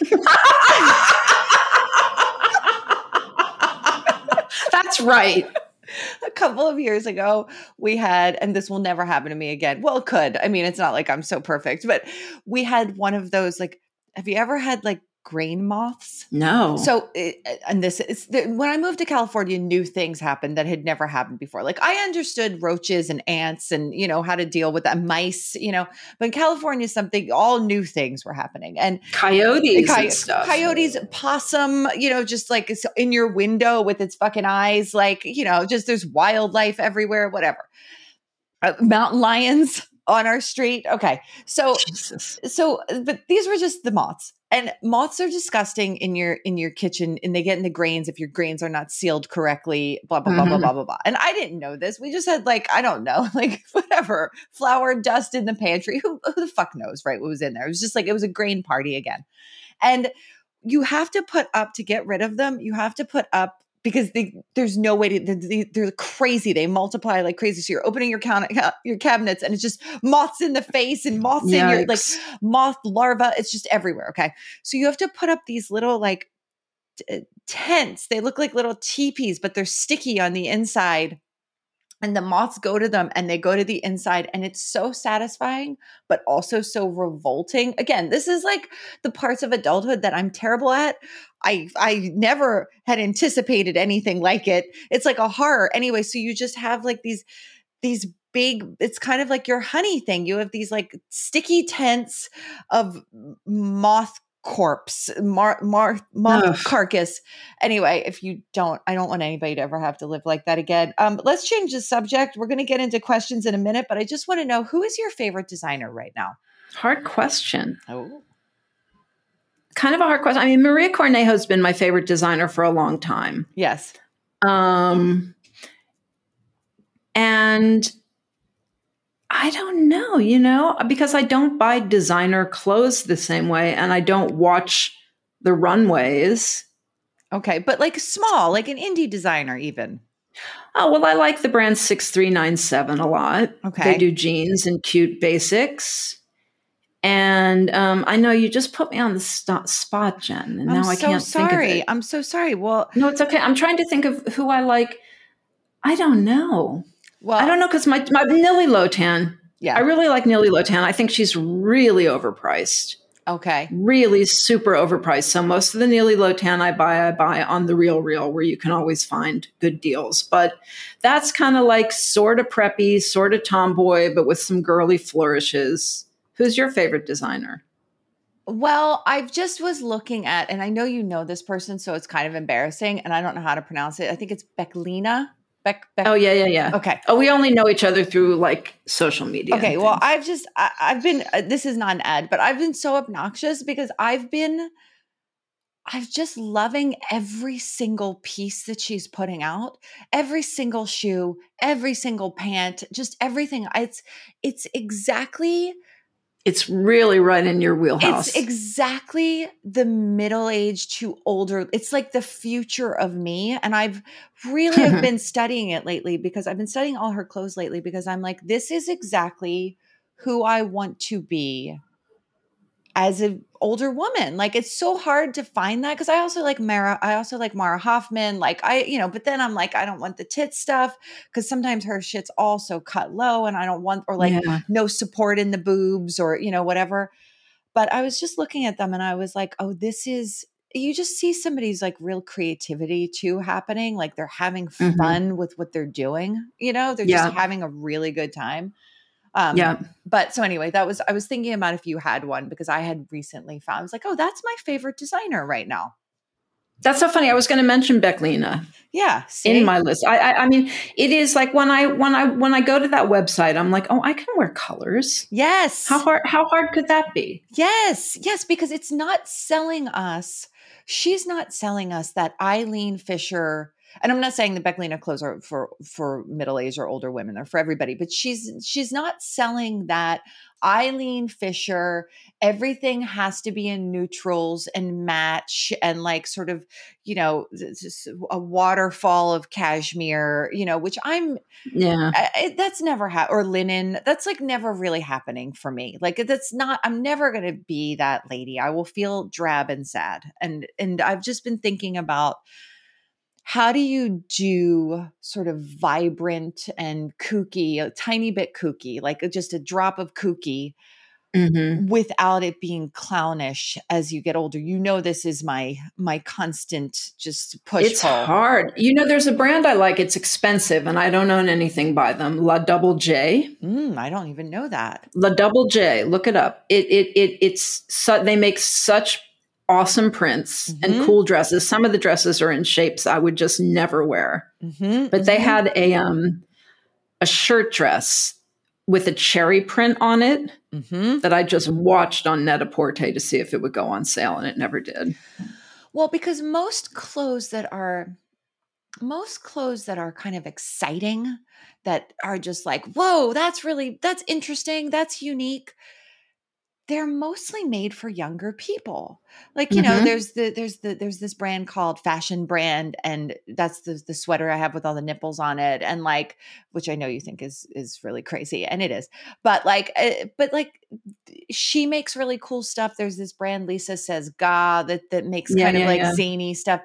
That's right. A couple of years ago, we had, and this will never happen to me again. Well, it could. I mean, it's not like I'm so perfect, but we had one of those, like, have you ever had like grain moths? No. So, it, and this is the, when I moved to California, new things happened that had never happened before. Like I understood roaches and ants and, you know, how to deal with that, mice, you know, but in California, something, all new things were happening. And coyotes coy- and stuff. Coyotes, possum, you know, just like it's in your window with its fucking eyes, like, you know, just there's wildlife everywhere, whatever. Uh, mountain lions on our street. Okay. So, Jesus. so, but these were just the moths, and moths are disgusting in your, in your kitchen, and they get in the grains if your grains are not sealed correctly, blah, blah, blah, Mm-hmm. blah, blah, blah, blah. And I didn't know this. We just had like, I don't know, like whatever, flour dust in the pantry. Who, who the fuck knows, right? What was in there? It was just like, it was a grain party again. And you have to put up to get rid of them. You have to put up because they, there's no way to, they, they're crazy. They multiply like crazy. So you're opening your count, your cabinets and it's just moths in the face and moths Yikes. in your like moth larva. It's just everywhere. Okay. So you have to put up these little like t- tents. They look like little teepees, but they're sticky on the inside. And the moths go to them and they go to the inside, and it's so satisfying, but also so revolting. Again, this is like the parts of adulthood that I'm terrible at. I I never had anticipated anything like it. It's like a horror. Anyway, so you just have like these, these big, it's kind of like your honey thing. You have these like sticky tents of moth corpse, mar, mar, moth Ugh. carcass. Anyway, if you don't, I don't want anybody to ever have to live like that again. Um, let's change the subject. We're going to get into questions in a minute, but I just want to know, who is your favorite designer right now? Hard question. Oh, Kind of a hard question. I mean, Maria Cornejo has been my favorite designer for a long time. yes. Um, and I don't know, you know, because I don't buy designer clothes the same way, and I don't watch the runways. Okay. But like small, like an indie designer even. Oh, well, I like the brand six three nine seven a lot. Okay. They do jeans and cute basics. And um, I know you just put me on the st- spot, Jen, and I'm now I so can't sorry. think of it. I'm so sorry. Well, No, it's okay. I'm trying to think of who I like. I don't know. well, I don't know because my, my Nilly Lotan, Yeah. I really like Nilly Lotan. I think she's really overpriced. Okay. Really super overpriced. So most of the Nilly Lotan I buy, I buy on the Real Real, where you can always find good deals. But that's kind of like sort of preppy, sort of tomboy, but with some girly flourishes. Who's your favorite designer? Well, I've just was looking at, and I know you know this person, so it's kind of embarrassing, and I don't know how to pronounce it. I think it's Becklina. Beck, Beck. Oh, yeah, yeah, yeah. Okay. Oh, we only know each other through like social media. Okay. and Well, things. I've just, I, I've been, uh, this is not an ad, but I've been so obnoxious because I've been, I've just loving every single piece that she's putting out, every single shoe, every single pant, just everything. It's, it's exactly It's really right in your wheelhouse. It's exactly the middle-aged to older. It's like the future of me. And I've really have been studying it lately because I've been studying all her clothes lately because I'm like, this is exactly who I want to be as an older woman. Like, it's so hard to find that because I also like Mara. I also like Mara Hoffman. Like I, you know, but then I'm like, I don't want the tit stuff because sometimes her shit's also cut low and I don't want, or like Yeah. no support in the boobs or, you know, whatever. But I was just looking at them and I was like, oh, this is, you just see somebody's like real creativity too happening. Like they're having Mhm. fun with what they're doing. You know, they're Yeah. just having a really good time. Um, Yeah. But so anyway, that was, I was thinking about if you had one because I had recently found, I was like, oh, that's my favorite designer right now. That's so funny. I was going to mention Becklina Yeah. See? in my list. I, I, I mean, it is like when I when I when I go to that website, I'm like, oh, I can wear colors. Yes. How hard? How hard could that be? Yes. Yes. Because it's not selling us. She's not selling us that Eileen Fisher. And I'm not saying the Becklina clothes are for, for middle-aged or older women. They're for everybody. But she's she's not selling that Eileen Fisher, everything has to be in neutrals and match and like sort of, you know, just a waterfall of cashmere, you know, which I'm, Yeah. I, I- that's never ha- or linen. That's like never really happening for me. Like that's not, I'm never going to be that lady. I will feel drab and sad. And, and I've just been thinking about, how do you do sort of vibrant and kooky, a tiny bit kooky, like just a drop of kooky mm-hmm. without it being clownish as you get older. You know, this is my my constant just push. It's hard. You know, there's a brand I like. It's expensive, and I don't own anything by them. La Double J. Mm, I don't even know that. La Double J. Look it up. It it it it's su- they make such awesome prints mm-hmm. and cool dresses. Some of the dresses are in shapes I would just never wear. Mm-hmm. But they mm-hmm. had a um a shirt dress with a cherry print on it mm-hmm. that I just watched on Net-a-Porter to see if it would go on sale, and it never did. Well, because most clothes that are most clothes that are kind of exciting, that are just like, whoa, that's really, that's interesting, that's unique, they're mostly made for younger people. Like, you mm-hmm. know, there's the there's the there's this brand called Fashion Brand, and that's the the sweater I have with all the nipples on it, and like, which I know you think is is really crazy, and it is. But like, uh, but like, she makes really cool stuff. There's this brand, Lisa Says Ga, that that makes yeah, kind yeah, of like yeah. zany stuff.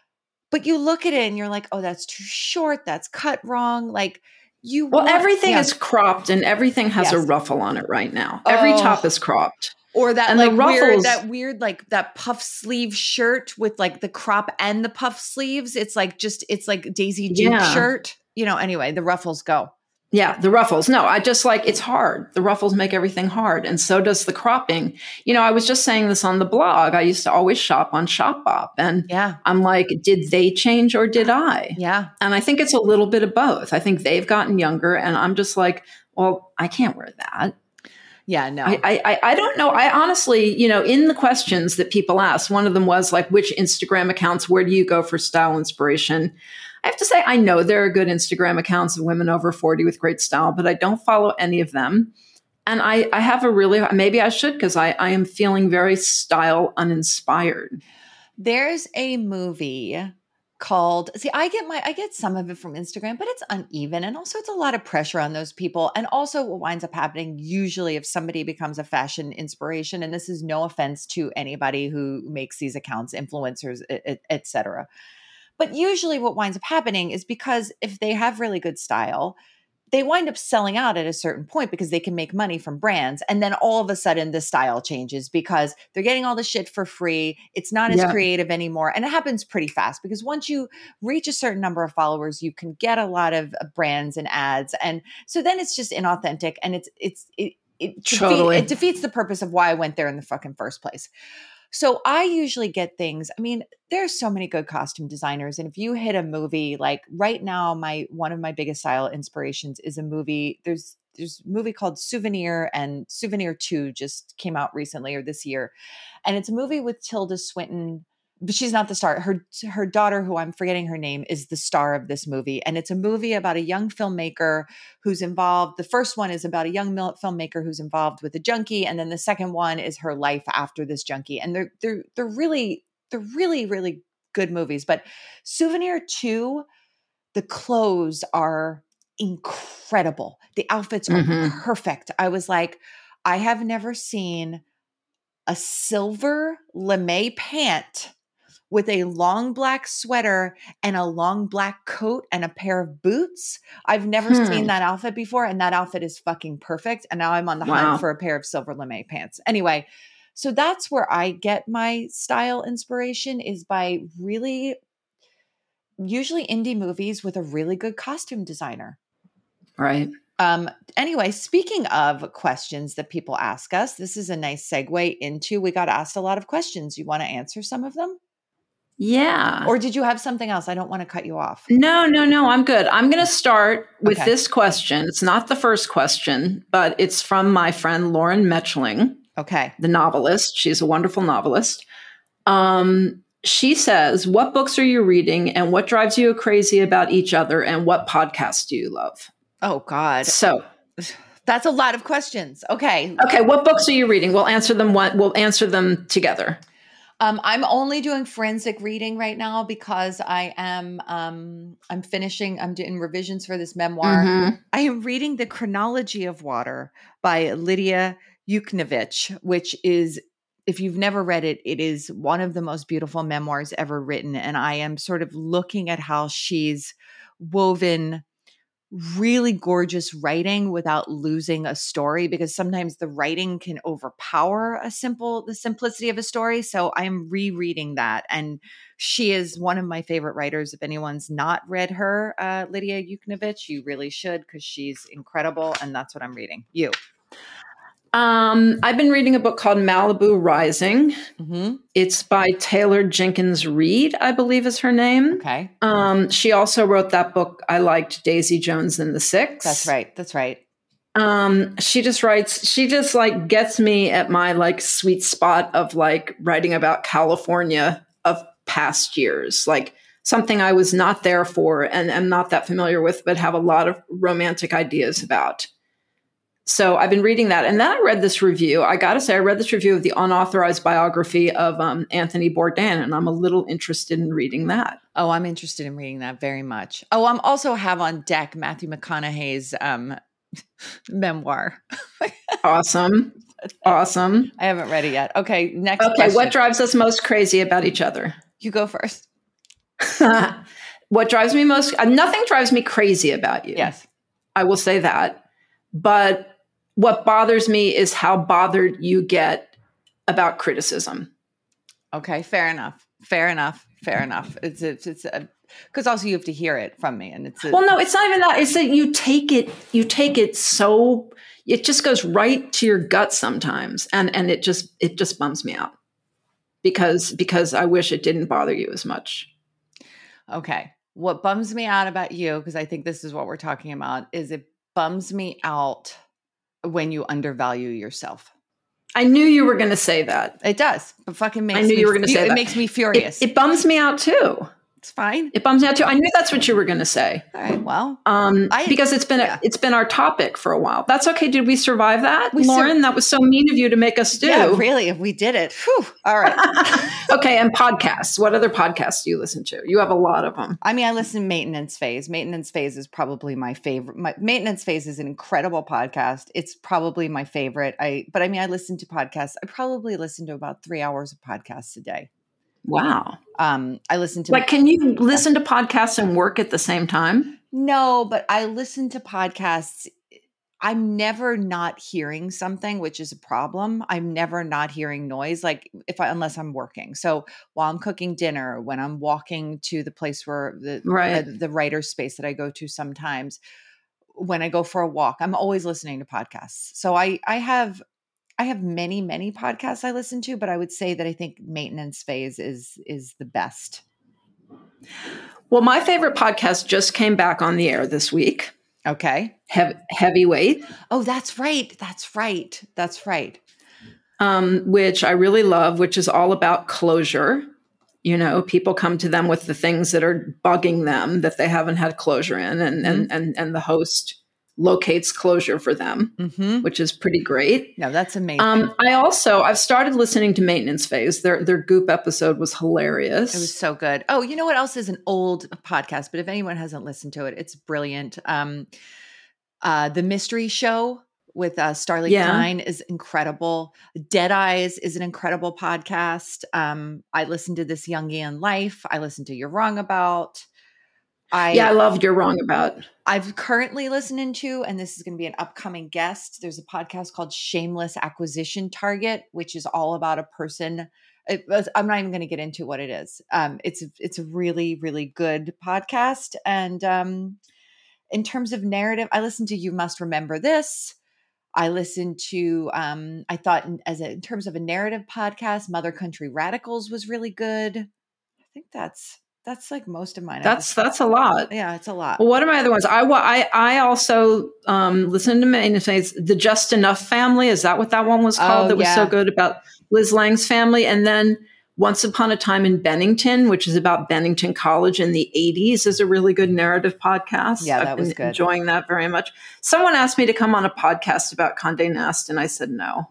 But you look at it and you're like, oh, that's too short. That's cut wrong. Like. You well, want, everything yeah. is cropped, and everything has yes. a ruffle on it right now. Every oh. top is cropped, or that and like the ruffles, weird, that weird like that puff sleeve shirt with like the crop and the puff sleeves. It's like just it's like Daisy Duke yeah. shirt. You know. Anyway, the ruffles go. Yeah, the ruffles. No, I just like it's hard. The ruffles make everything hard, and so does the cropping. You know, I was just saying this on the blog. I used to always shop on Shopbop, and yeah. I'm like, did they change or did I? Yeah. And I think it's a little bit of both. I think they've gotten younger, and I'm just like, well, I can't wear that. Yeah, no. I, I I don't know. I honestly, you know, in the questions that people asked, one of them was like, which Instagram accounts, where do you go for style inspiration? I have to say, I know there are good Instagram accounts of women over forty with great style, but I don't follow any of them. And I, I have a really, maybe I should, because I, I am feeling very style uninspired. There's a movie called, see, I get my, I get some of it from Instagram, but it's uneven. And also it's a lot of pressure on those people. And also what winds up happening, usually if somebody becomes a fashion inspiration, and this is no offense to anybody who makes these accounts, influencers, et, et cetera. But usually what winds up happening is because if they have really good style, they wind up selling out at a certain point because they can make money from brands. And then all of a sudden the style changes because they're getting all the shit for free. It's not as yeah. creative anymore. And it happens pretty fast because once you reach a certain number of followers, you can get a lot of brands and ads. And so then it's just inauthentic, and it's, it's, it, it, totally. defeat, it defeats the purpose of why I went there in the fucking first place. So I usually get things. I mean, there's so many good costume designers. And if you hit a movie, like right now, my one of my biggest style inspirations is a movie. There's there's a movie called Souvenir, and Souvenir two just came out recently or this year. And it's a movie with Tilda Swinton, but she's not the star. Her her daughter, who I'm forgetting her name, is the star of this movie. And it's a movie about a young filmmaker who's involved. The first one is about a young filmmaker who's involved with a junkie. And then the second one is her life after this junkie. And they're, they're, they're really, they're really, really good movies. But Souvenir two, the clothes are incredible. The outfits are mm-hmm. perfect. I was like, I have never seen a silver lame pant with a long black sweater and a long black coat and a pair of boots. I've never hmm. seen that outfit before, and that outfit is fucking perfect. And now I'm on the wow. hunt for a pair of silver lame pants. Anyway, so that's where I get my style inspiration, is by really, usually indie movies with a really good costume designer. Right. Um, anyway, speaking of questions that people ask us, this is a nice segue into, we got asked a lot of questions. You want to answer some of them? Yeah. Or did you have something else? I don't want to cut you off. No, no, no. I'm good. I'm going to start with Okay. this question. It's not the first question, but it's from my friend Lauren Metchling, Okay. the novelist. She's a wonderful novelist. Um, she says, what books are you reading, and what drives you crazy about each other, and what podcasts do you love? Oh, God. So that's a lot of questions. Okay. Okay. What books are you reading? We'll answer them. One, we'll answer them together. Um, I'm only doing forensic reading right now because I am, um, I'm finishing, I'm doing revisions for this memoir. Mm-hmm. I am reading The Chronology of Water by Lydia Yuknavitch, which is, if you've never read it, it is one of the most beautiful memoirs ever written. And I am sort of looking at how she's woven really gorgeous writing without losing a story, because sometimes the writing can overpower a simple, the simplicity of a story. So I'm rereading that. And she is one of my favorite writers. If anyone's not read her, uh, Lydia Yuknavitch, you really should, because she's incredible. And that's what I'm reading. You. Um, I've been reading a book called Malibu Rising. Mm-hmm. It's by Taylor Jenkins Reid, I believe is her name. Okay. Um, she also wrote that book I liked, Daisy Jones and the Six. That's right. That's right. Um, she just writes, she just like gets me at my like sweet spot of like writing about California of past years, like something I was not there for and am not that familiar with, but have a lot of romantic ideas about. So I've been reading that. And then I read this review. I got to say, I read this review of the unauthorized biography of um, Anthony Bourdain, and I'm a little interested in reading that. Oh, I'm interested in reading that very much. Oh, I'm also have on deck Matthew McConaughey's um, memoir. Awesome. Awesome. I haven't read it yet. Okay, next Okay, question. What drives us most crazy about each other? You go first. What drives me most? Uh, nothing drives me crazy about you. Yes. I will say that. But what bothers me is how bothered you get about criticism. Okay, fair enough. Fair enough. Fair enough. It's it's it's because also you have to hear it from me, and it's a, well, no, it's not even that. It's that you take it, you take it so it just goes right to your gut sometimes, and and it just it just bums me out because because I wish it didn't bother you as much. Okay, what bums me out about you, because I think this is what we're talking about, is it bums me out when you undervalue yourself. I knew you were going to say that. It does. But fucking makes I knew me you were going to fu- say that. It makes me furious. It, it bums me out too. It's fine. It bums me out too. I knew that's what you were going to say. All right. Well, um, I, because it's been yeah. a, it's been our topic for a while. That's okay. Did we survive that, we Lauren? sur- that was so mean of you to make us do. Yeah, really. If we did it. Whew. All right. Okay. And podcasts. What other podcasts do you listen to? You have a lot of them. I mean, I listen to Maintenance Phase. Maintenance Phase is probably my favorite. My, Maintenance Phase is an incredible podcast. It's probably my favorite. I, but I mean, I listen to podcasts. I probably listen to about three hours of podcasts a day. Wow. Um, I listen to like, can you listen to podcasts and work at the same time? No, but I listen to podcasts. I'm never not hearing something, which is a problem. I'm never not hearing noise, like if I, unless I'm working. So while I'm cooking dinner, when I'm walking to the place where the, right. the, the writer space that I go to sometimes, when I go for a walk, I'm always listening to podcasts. So I, I have, I have many, many podcasts I listen to, but I would say that I think Maintenance Phase is, is the best. Well, my favorite podcast just came back on the air this week. Okay. He- heavyweight. Oh, that's right. That's right. That's right. Um, which I really love, which is all about closure. You know, people come to them with the things that are bugging them that they haven't had closure in, and mm-hmm. and, and and the host locates closure for them, mm-hmm. which is pretty great. No, that's amazing. Um, I also, I've started listening to Maintenance Phase. Their their Goop episode was hilarious. It was so good. Oh, you know what else is an old podcast, but if anyone hasn't listened to it, it's brilliant. Um, uh, The Mystery Show with uh, Starlee yeah. Kine is incredible. Dead Eyes is an incredible podcast. Um, I listened to This Jungian Life. I listened to You're Wrong About. I, yeah, I loved You're Wrong About. I've currently listening to, and this is going to be an upcoming guest, there's a podcast called Shameless Acquisition Target, which is all about a person. It, I'm not even going to get into what it is. Um, it's, it's a really, really good podcast. And um, in terms of narrative, I listened to You Must Remember This. I listened to, um, I thought in, as a, in terms of a narrative podcast, Mother Country Radicals was really good. I think that's... That's like most of mine. That's that's a lot. Yeah, it's a lot. Well, what are my other ones? I I, I also um, listened to Maintenance Phase, The Just Enough Family. Is that what that one was called? Oh, that was yeah. so good about Liz Lang's family. And then Once Upon a Time in Bennington, which is about Bennington College in the eighties, is a really good narrative podcast. Yeah, that I've was been good. Enjoying that very much. Someone asked me to come on a podcast about Condé Nast, and I said no.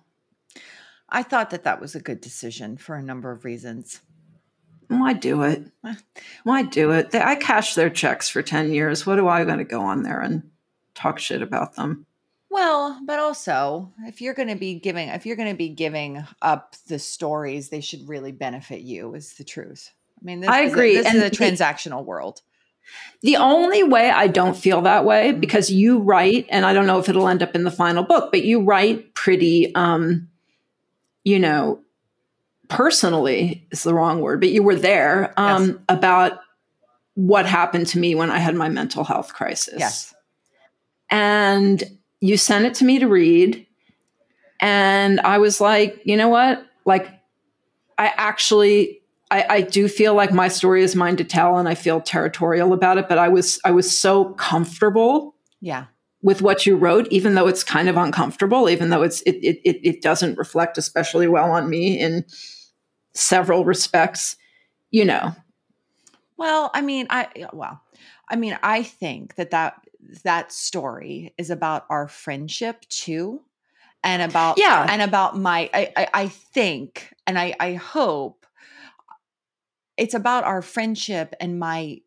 I thought that that was a good decision for a number of reasons. Why do it? Why do it? They, I cashed their checks for ten years. What do I got to go on there and talk shit about them? Well, but also, if you're going to be giving, if you're going to be giving up the stories, they should really benefit you. Is the truth. I mean, this I is agree. A, this and is a transactional world. The only way I don't feel that way, mm-hmm. because you write, and I don't know if it'll end up in the final book, but you write pretty, um, you know, personally is the wrong word, but you were there um, yes. about what happened to me when I had my mental health crisis. Yes. And you sent it to me to read. And I was like, you know what? Like, I actually, I, I do feel like my story is mine to tell, and I feel territorial about it. But I was, I was so comfortable, yeah, with what you wrote, even though it's kind of uncomfortable, even though it's, it, it, it, it doesn't reflect especially well on me in several respects, you know. Well, I mean, I well, I mean, I think that that that story is about our friendship too. And about, yeah. and about my, I, I, I think, and I, I hope it's about our friendship and my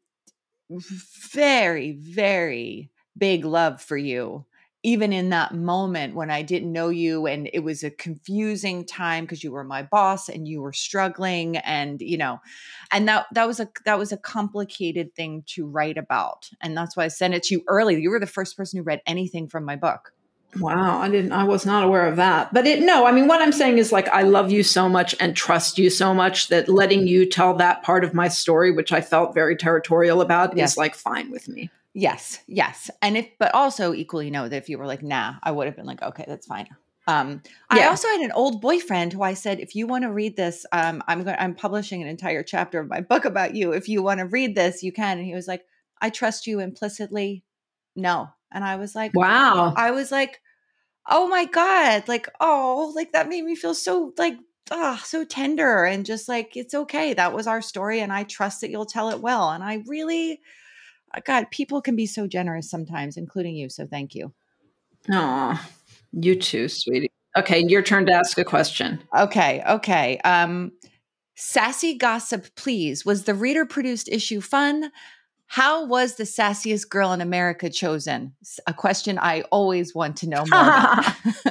very, very big love for you, even in that moment when I didn't know you and it was a confusing time because you were my boss and you were struggling, and, you know, and that, that was a, that was a complicated thing to write about. And that's why I sent it to you early. You were the first person who read anything from my book. Wow. I didn't, I was not aware of that, but it, no, I mean, what I'm saying is like, I love you so much and trust you so much that letting you tell that part of my story, which I felt very territorial about, yes. is like fine with me. Yes. Yes. And if, but also equally know that if you were like, nah, I would have been like, okay, that's fine. Um, yeah. I also had an old boyfriend who I said, if you want to read this, um, I'm going, I'm publishing an entire chapter of my book about you. If you want to read this, you can. And he was like, I trust you implicitly. No. And I was like, wow. I was like, oh my God, like, oh, like that made me feel so like, ah, oh, so tender, and just like, it's okay. That was our story. And I trust that you'll tell it well. And I really, God, people can be so generous sometimes, including you. So thank you. Oh, you too, sweetie. Okay. Your turn to ask a question. Okay. Okay. Um, sassy gossip, please. Was the reader produced issue fun? How was the sassiest girl in America chosen? A question I always want to know more about.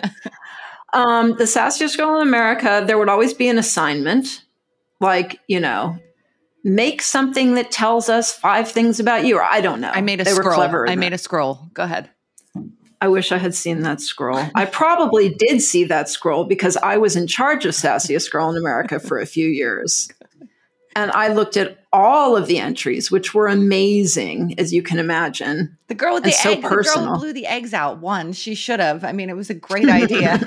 um, the sassiest girl in America, there would always be an assignment, like, you know, make something that tells us five things about you, or I don't know. I made a they scroll. Were clever I made a scroll. Go ahead. I wish I had seen that scroll. I probably did see that scroll because I was in charge of Sassiest Girl in America for a few years. And I looked at all of the entries, which were amazing, as you can imagine. The girl with the so egg, the girl who blew the eggs out won. She should have. I mean, it was a great idea.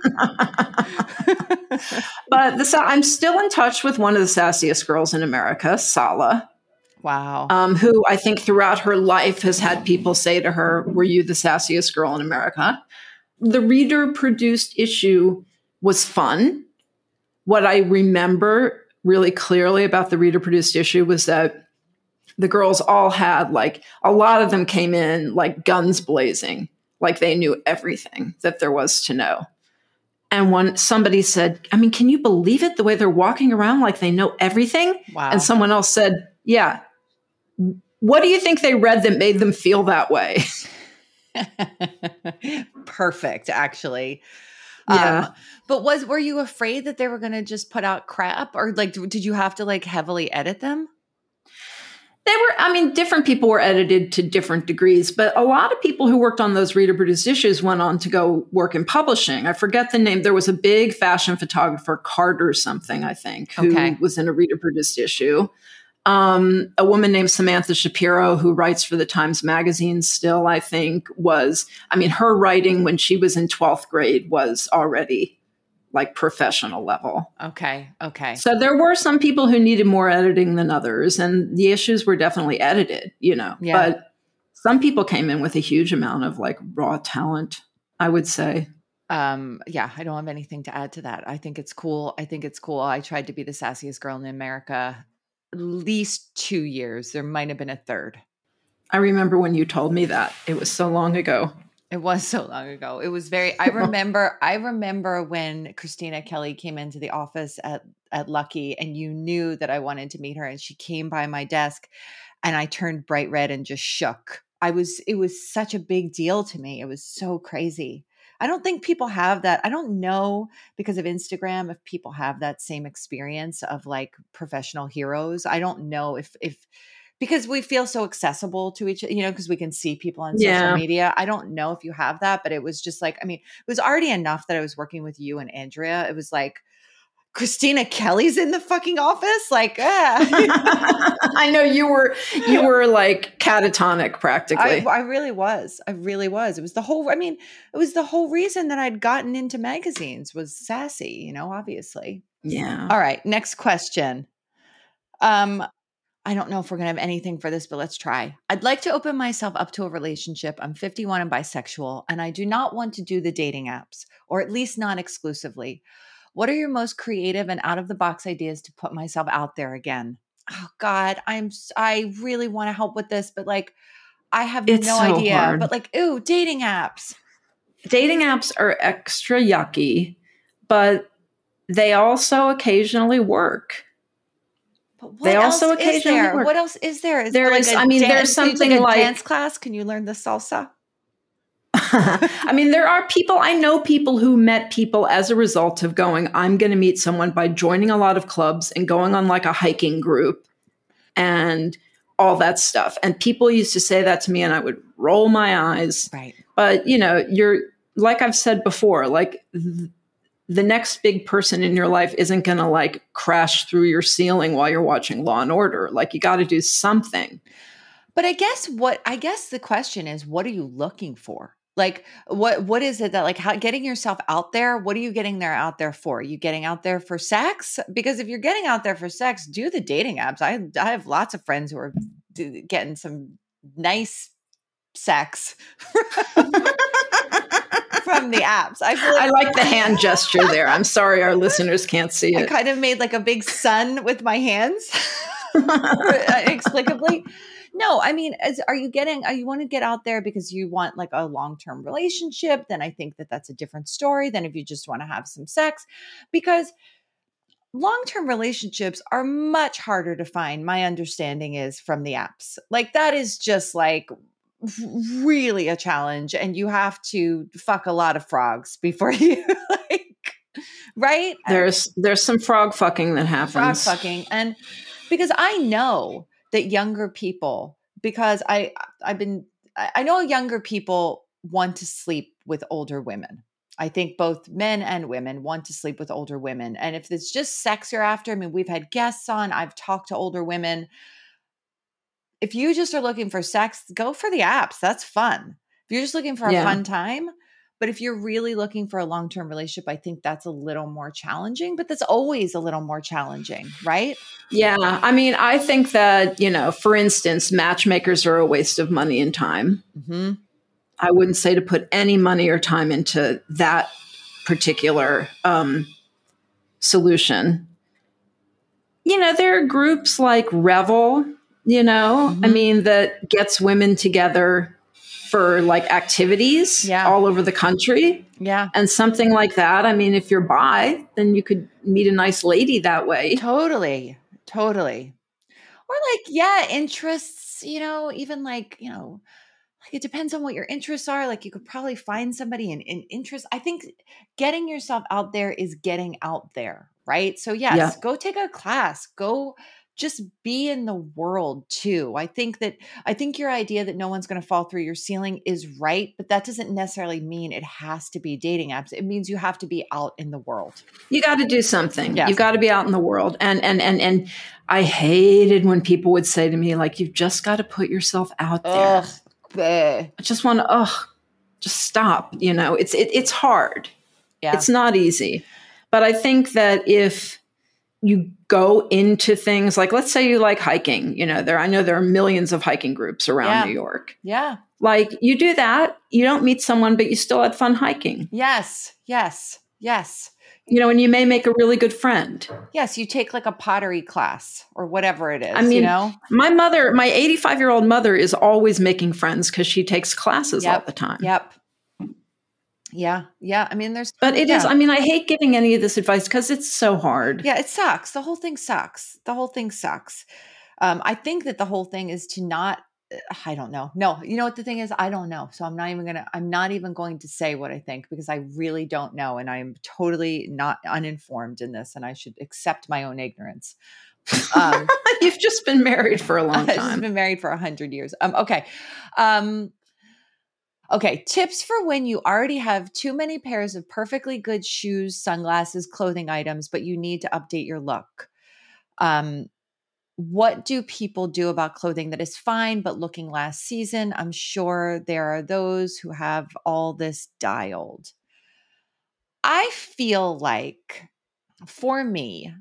But the, I'm still in touch with one of the sassiest girls in America, Sala. Wow. Um, who I think throughout her life has had people say to her, were you the sassiest girl in America? The reader-produced issue was fun. What I remember really clearly about the reader-produced issue was that the girls all had, like, a lot of them came in like guns blazing, like they knew everything that there was to know. And when somebody said, I mean, can you believe it? The way they're walking around like they know everything? Wow. And someone else said, yeah. What do you think they read that made them feel that way? Perfect, actually. Yeah. Um, but was, were you afraid that they were going to just put out crap, or like, did you have to like heavily edit them? They were, I mean, different people were edited to different degrees, but a lot of people who worked on those reader produced issues went on to go work in publishing. I forget the name. There was a big fashion photographer, Carter something, I think, who okay. was in a reader produced issue. Um, a woman named Samantha Shapiro, who writes for the Times Magazine still, I think, was, I mean, her writing when she was in twelfth grade was already like professional level. Okay. Okay. So there were some people who needed more editing than others, and the issues were definitely edited, you know, yeah. but some people came in with a huge amount of like raw talent, I would say. Um, yeah, I don't have anything to add to that. I think it's cool. I think it's cool. I tried to be the sassiest girl in America at least two years. There might have been a third. I remember when you told me that. It was so long ago. It was so long ago. It was very, I remember, I remember when Christina Kelly came into the office at, at Lucky, and you knew that I wanted to meet her, and she came by my desk and I turned bright red and just shook. I was, it was such a big deal to me. It was so crazy. I don't think people have that. I don't know, because of Instagram, if people have that same experience of like professional heroes. I don't know if, if, because we feel so accessible to each, you know, because we can see people on Yeah. social media. I don't know if you have that, but it was just like, I mean, it was already enough that I was working with you and Andrea. It was like, Christina Kelly's in the fucking office. Like, ah. I know you were, you were like catatonic practically. I, I really was. I really was. It was the whole, I mean, it was the whole reason that I'd gotten into magazines was Sassy, you know, obviously. Yeah. All right. Next question. Um, I don't know if we're going to have anything for this, but let's try. I'd like to open myself up to a relationship. I'm fifty-one and bisexual, and I do not want to do the dating apps, or at least not exclusively. What are your most creative and out of the box ideas to put myself out there again? Oh God, I'm, I really want to help with this, but like, I have It's no so idea, hard. but like, ooh, dating apps. Dating apps are extra yucky, but they also occasionally work. But what They else also is occasionally there? work. What else is there? Is There there like is- a I mean, dan- there's is it something like a like- dance class. Can you learn the salsa? I mean, there are people, I know people who met people as a result of going, I'm going to meet someone by joining a lot of clubs and going on like a hiking group and all that stuff. And people used to say that to me and I would roll my eyes. Right. But, you know, you're, like I've said before, like th- the next big person in your life isn't going to like crash through your ceiling while you're watching Law and Order. Like you got to do something. But I guess what, I guess the question is, what are you looking for? Like, what, what is it that like how getting yourself out there? What are you getting there out there for? Are you getting out there for sex? Because if you're getting out there for sex, do the dating apps. I, I have lots of friends who are do, getting some nice sex from the apps. I feel like I like the hand gesture there. I'm sorry our listeners can't see I it. kind of made like a big sun with my hands inexplicably. No, I mean, as, are you getting, are you want to get out there because you want like a long-term relationship? Then I think that that's a different story than if you just want to have some sex, because long-term relationships are much harder to find. My understanding is from the apps. Like that is just like really a challenge, and you have to fuck a lot of frogs before you like, right? There's there's some frog fucking that happens. Frog fucking. And because I know that younger people, because I I've been I know younger people want to sleep with older women. I think both men and women want to sleep with older women. And if it's just sex you're after, I mean, we've had guests on, I've talked to older women. If you just are looking for sex, go for the apps. That's fun. If you're just looking for a Yeah. fun time. But if you're really looking for a long-term relationship, I think that's a little more challenging, but that's always a little more challenging, right? Yeah. I mean, I think that, you know, for instance, matchmakers are a waste of money and time. Mm-hmm. I wouldn't say to put any money or time into that particular um, solution. You know, there are groups like Revel, you know, Mm-hmm. I mean, that gets women together for like activities Yeah. all over the country. Yeah. And something like that. I mean, if you're bi, then you could meet a nice lady that way. Totally. Totally. Or like, yeah, interests, you know, even like, you know, like it depends on what your interests are. Like you could probably find somebody in, in interest. I think getting yourself out there is getting out there, right? So yes, Yeah. go take a class, go just be in the world too. I think that, I think your idea that no one's going to fall through your ceiling is right, but that doesn't necessarily mean it has to be dating apps. It means you have to be out in the world. You got to do something. Yes. You got to be out in the world. And and and and I hated when people would say to me, like, you've just got to put yourself out there. Ugh. Bleh. I just want to, oh, just stop. You know, it's it, it's hard. Yeah. It's not easy. But I think that if you go into things like, let's say you like hiking, you know, there, I know there are millions of hiking groups around Yeah. New York. Yeah. Like you do that, you don't meet someone, but you still had fun hiking, Yes. Yes. Yes. you know, and you may make a really good friend. Yes. You take like a pottery class or whatever it is, I mean, you know? my mother, my eighty-five year old mother is always making friends because she takes classes all Yep. the time. Yep. Yeah. Yeah. I mean, there's, But it is, yeah. I mean, I hate giving any of this advice because it's so hard. Yeah, it sucks. The whole thing sucks. The whole thing sucks. Um, I think that the whole thing is to not, I don't know. No, you know what the thing is? I don't know. So I'm not even going to, I'm not even going to say what I think because I really don't know. And I'm totally not uninformed in this and I should accept my own ignorance. Um, You've just been married for a long time. I've just been married for a hundred years. Um, okay. Um, okay. Tips for when you already have too many pairs of perfectly good shoes, sunglasses, clothing items, but you need to update your look. Um, what do people do about clothing that is fine, but looking last season? I'm sure there are those who have all this dialed. I feel like for me,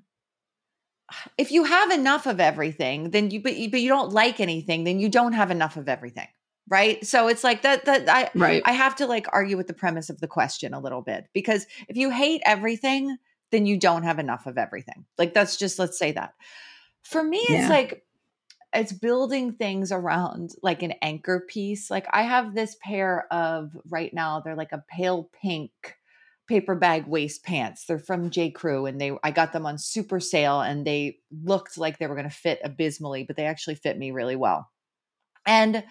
if you have enough of everything, then you, but you, but you don't like anything, then you don't have enough of everything. Right. So it's like that, that I, right. I have to like argue with the premise of the question a little bit, because if you hate everything, then you don't have enough of everything. Like, that's just, let's say that. For me, it's yeah. like, it's building things around like an anchor piece. Like I have this pair of right now, they're like a pale pink paper bag waist pants. They're from J. Crew, and they, I got them on super sale, and they looked like they were going to fit abysmally, but they actually fit me really well. And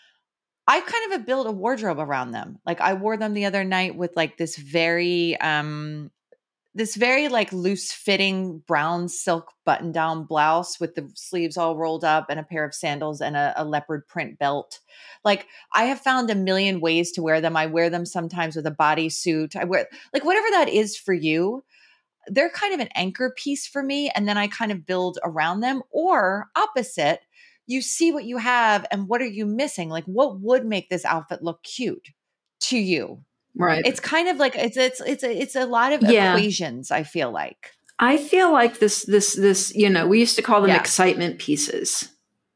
I kind of have built a wardrobe around them. Like I wore them the other night with like this very, um, this very like loose fitting brown silk button down blouse with the sleeves all rolled up, and a pair of sandals and a, a leopard print belt. Like I have found a million ways to wear them. I wear them sometimes with a bodysuit. I wear like whatever that is for you. They're kind of an anchor piece for me. And then I kind of build around them. Or opposite, you see what you have and what are you missing? Like what would make this outfit look cute to you? Right. It's kind of like, it's, it's, it's, a, it's a lot of yeah. equations, I feel like. I feel like this, this, this, you know, we used to call them yeah. excitement pieces,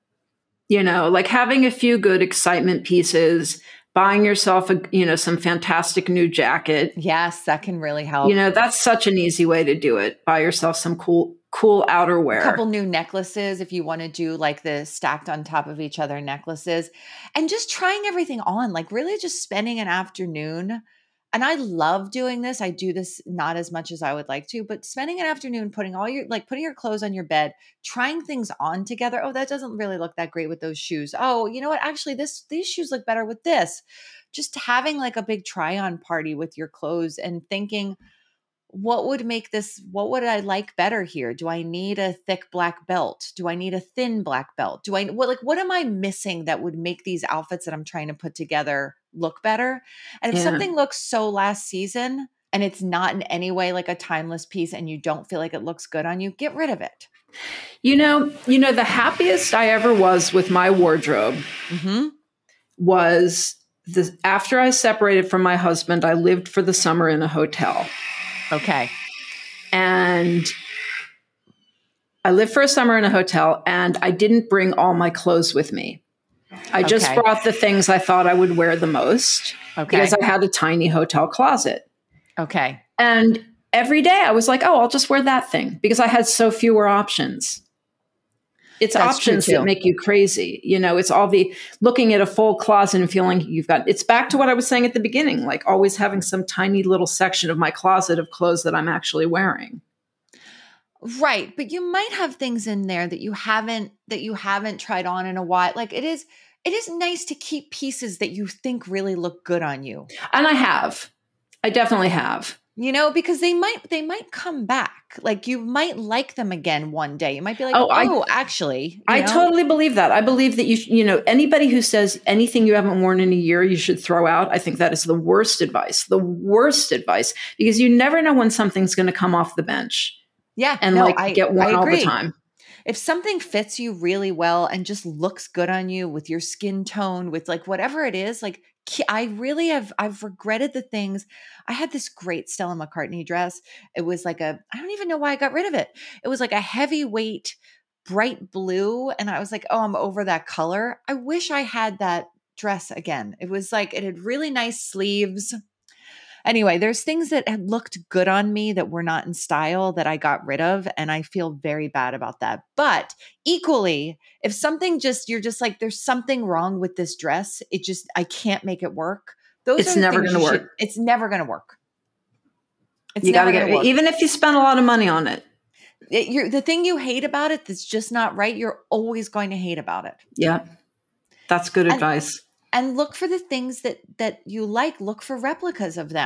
you know, like having a few good excitement pieces, buying yourself a, you know, some fantastic new jacket. Yes. That can really help. You know, that's such an easy way to do it. Buy yourself some cool, cool outerwear. A couple new necklaces if you want to do like the stacked on top of each other necklaces, and just trying everything on, like really just spending an afternoon. And I love doing this. I do this not as much as I would like to, but spending an afternoon putting all your, like putting your clothes on your bed, trying things on together. Oh, that doesn't really look that great with those shoes. Oh, you know what? Actually, this, these shoes look better with this. Just having like a big try on party with your clothes and thinking, what would make this, what would I like better here? Do I need a thick black belt? Do I need a thin black belt? Do I, what, like, what am I missing that would make these outfits that I'm trying to put together look better? And if yeah. something looks so last season and it's not in any way like a timeless piece and you don't feel like it looks good on you, get rid of it. You know, you know, the happiest I ever was with my wardrobe mm-hmm. was the, after I separated from my husband, I lived for the summer in a hotel. Okay. And I lived for a summer in a hotel, and I didn't bring all my clothes with me. I just okay. brought the things I thought I would wear the most okay. because I had a tiny hotel closet. Okay. And every day I was like, oh, I'll just wear that thing because I had so fewer options. It's That's options that make you crazy. You know, it's all the looking at a full closet and feeling you've got, it's back to what I was saying at the beginning, like always having some tiny little section of my closet of clothes that I'm actually wearing. Right. But you might have things in there that you haven't, that you haven't tried on in a while. Like it is, it is nice to keep pieces that you think really look good on you. And I have, I definitely have. You know, because they might, they might come back. Like you might like them again one day. You might be like, oh, oh I, actually. I know? totally believe that. I believe that you, you know, anybody who says anything you haven't worn in a year, you should throw out. I think that is the worst advice, the worst advice, because you never know when something's going to come off the bench. Yeah. And no, like I, get worn all the time. If something fits you really well and just looks good on you with your skin tone, with like whatever it is, like I really have, I've regretted the things. I had this great Stella McCartney dress. It was like a, I don't even know why I got rid of it. It was like a heavyweight, bright blue. And I was like, oh, I'm over that color. I wish I had that dress again. It was like, it had really nice sleeves. Anyway, there's things that had looked good on me that were not in style that I got rid of. And I feel very bad about that. But equally, if something just, you're just like, there's something wrong with this dress. It just, I can't make it work. Those it's are never going to work. Should, it's never going to work. It's you got to get, even if you spend a lot of money on it. it you're, the thing you hate about it that's just not right, you're always going to hate about it. Yeah. That's good and, advice. And look for the things that that you like. Look for replicas of them.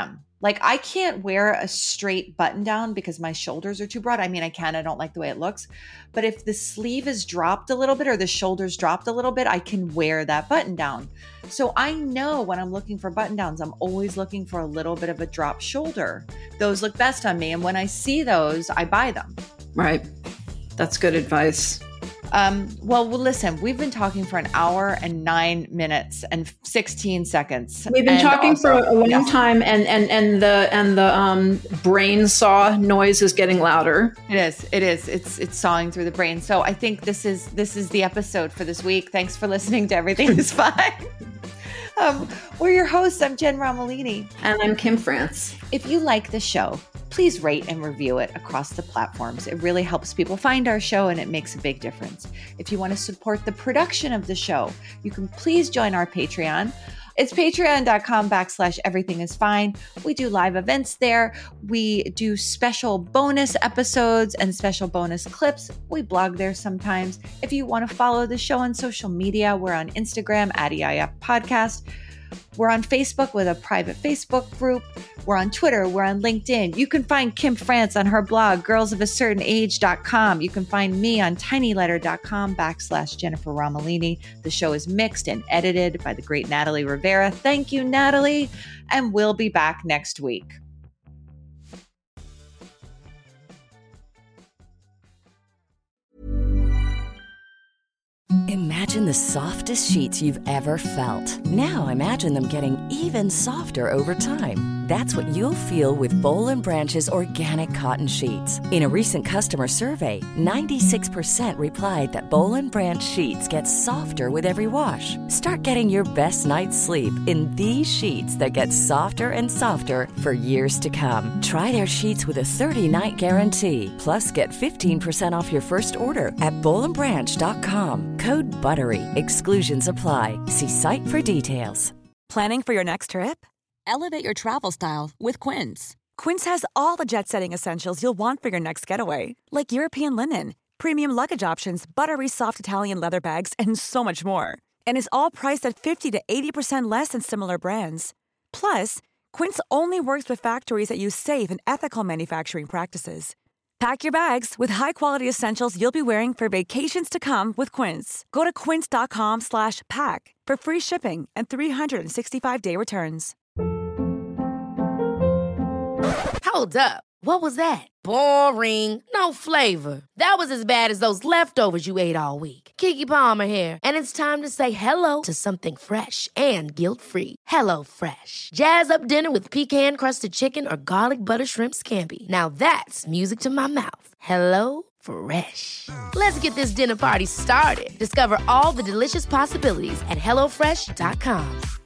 Like I can't wear a straight button down because my shoulders are too broad. I mean, I can, I don't like the way it looks, but if the sleeve is dropped a little bit or the shoulders dropped a little bit, I can wear that button down. So I know when I'm looking for button downs, I'm always looking for a little bit of a drop shoulder. Those look best on me. And when I see those, I buy them. Right. That's good advice. Um, well, well, listen, we've been talking for an hour and nine minutes and sixteen seconds. We've been and talking also, for a long yes. time, and and and the and the um, brain saw noise is getting louder. It is. It is. It's it's sawing through the brain. So I think this is this is the episode for this week. Thanks for listening to Everything Is Fine. um, we're your hosts. I'm Jen Romolini, and I'm Kim France. If you like the show, please rate and review it across the platforms. It really helps people find our show and it makes a big difference. If you want to support the production of the show, you can please join our Patreon. It's patreon.com backslash everything is fine. We do live events there. We do special bonus episodes and special bonus clips. We blog there sometimes. If you want to follow the show on social media, we're on Instagram at E I F Podcast. We're on Facebook with a private Facebook group. We're on Twitter. We're on LinkedIn. You can find Kim France on her blog, girls of a certain age dot com. You can find me on tinyletter.com backslash Jennifer Romolini. The show is mixed and edited by the great Natalie Rivera. Thank you, Natalie. And we'll be back next week. Imagine the softest sheets you've ever felt. Now imagine them getting even softer over time. That's what you'll feel with Boll and Branch's organic cotton sheets. In a recent customer survey, ninety-six percent replied that Boll and Branch sheets get softer with every wash. Start getting your best night's sleep in these sheets that get softer and softer for years to come. Try their sheets with a thirty-night guarantee. Plus, get fifteen percent off your first order at boll and branch dot com. Code BUTTERY. Exclusions apply. See site for details. Planning for your next trip? Elevate your travel style with Quince. Quince has all the jet-setting essentials you'll want for your next getaway, like European linen, premium luggage options, buttery soft Italian leather bags, and so much more. And is all priced at fifty to eighty percent less than similar brands. Plus, Quince only works with factories that use safe and ethical manufacturing practices. Pack your bags with high-quality essentials you'll be wearing for vacations to come with Quince. Go to quince.com slash pack for free shipping and three sixty-five day returns. Hold up. What was that? Boring. No flavor. That was as bad as those leftovers you ate all week. Keke Palmer here, and it's time to say hello to something fresh and guilt-free. Hello Fresh. Jazz up dinner with pecan-crusted chicken or garlic butter shrimp scampi. Now that's music to my mouth. Hello Fresh. Let's get this dinner party started. Discover all the delicious possibilities at hello fresh dot com.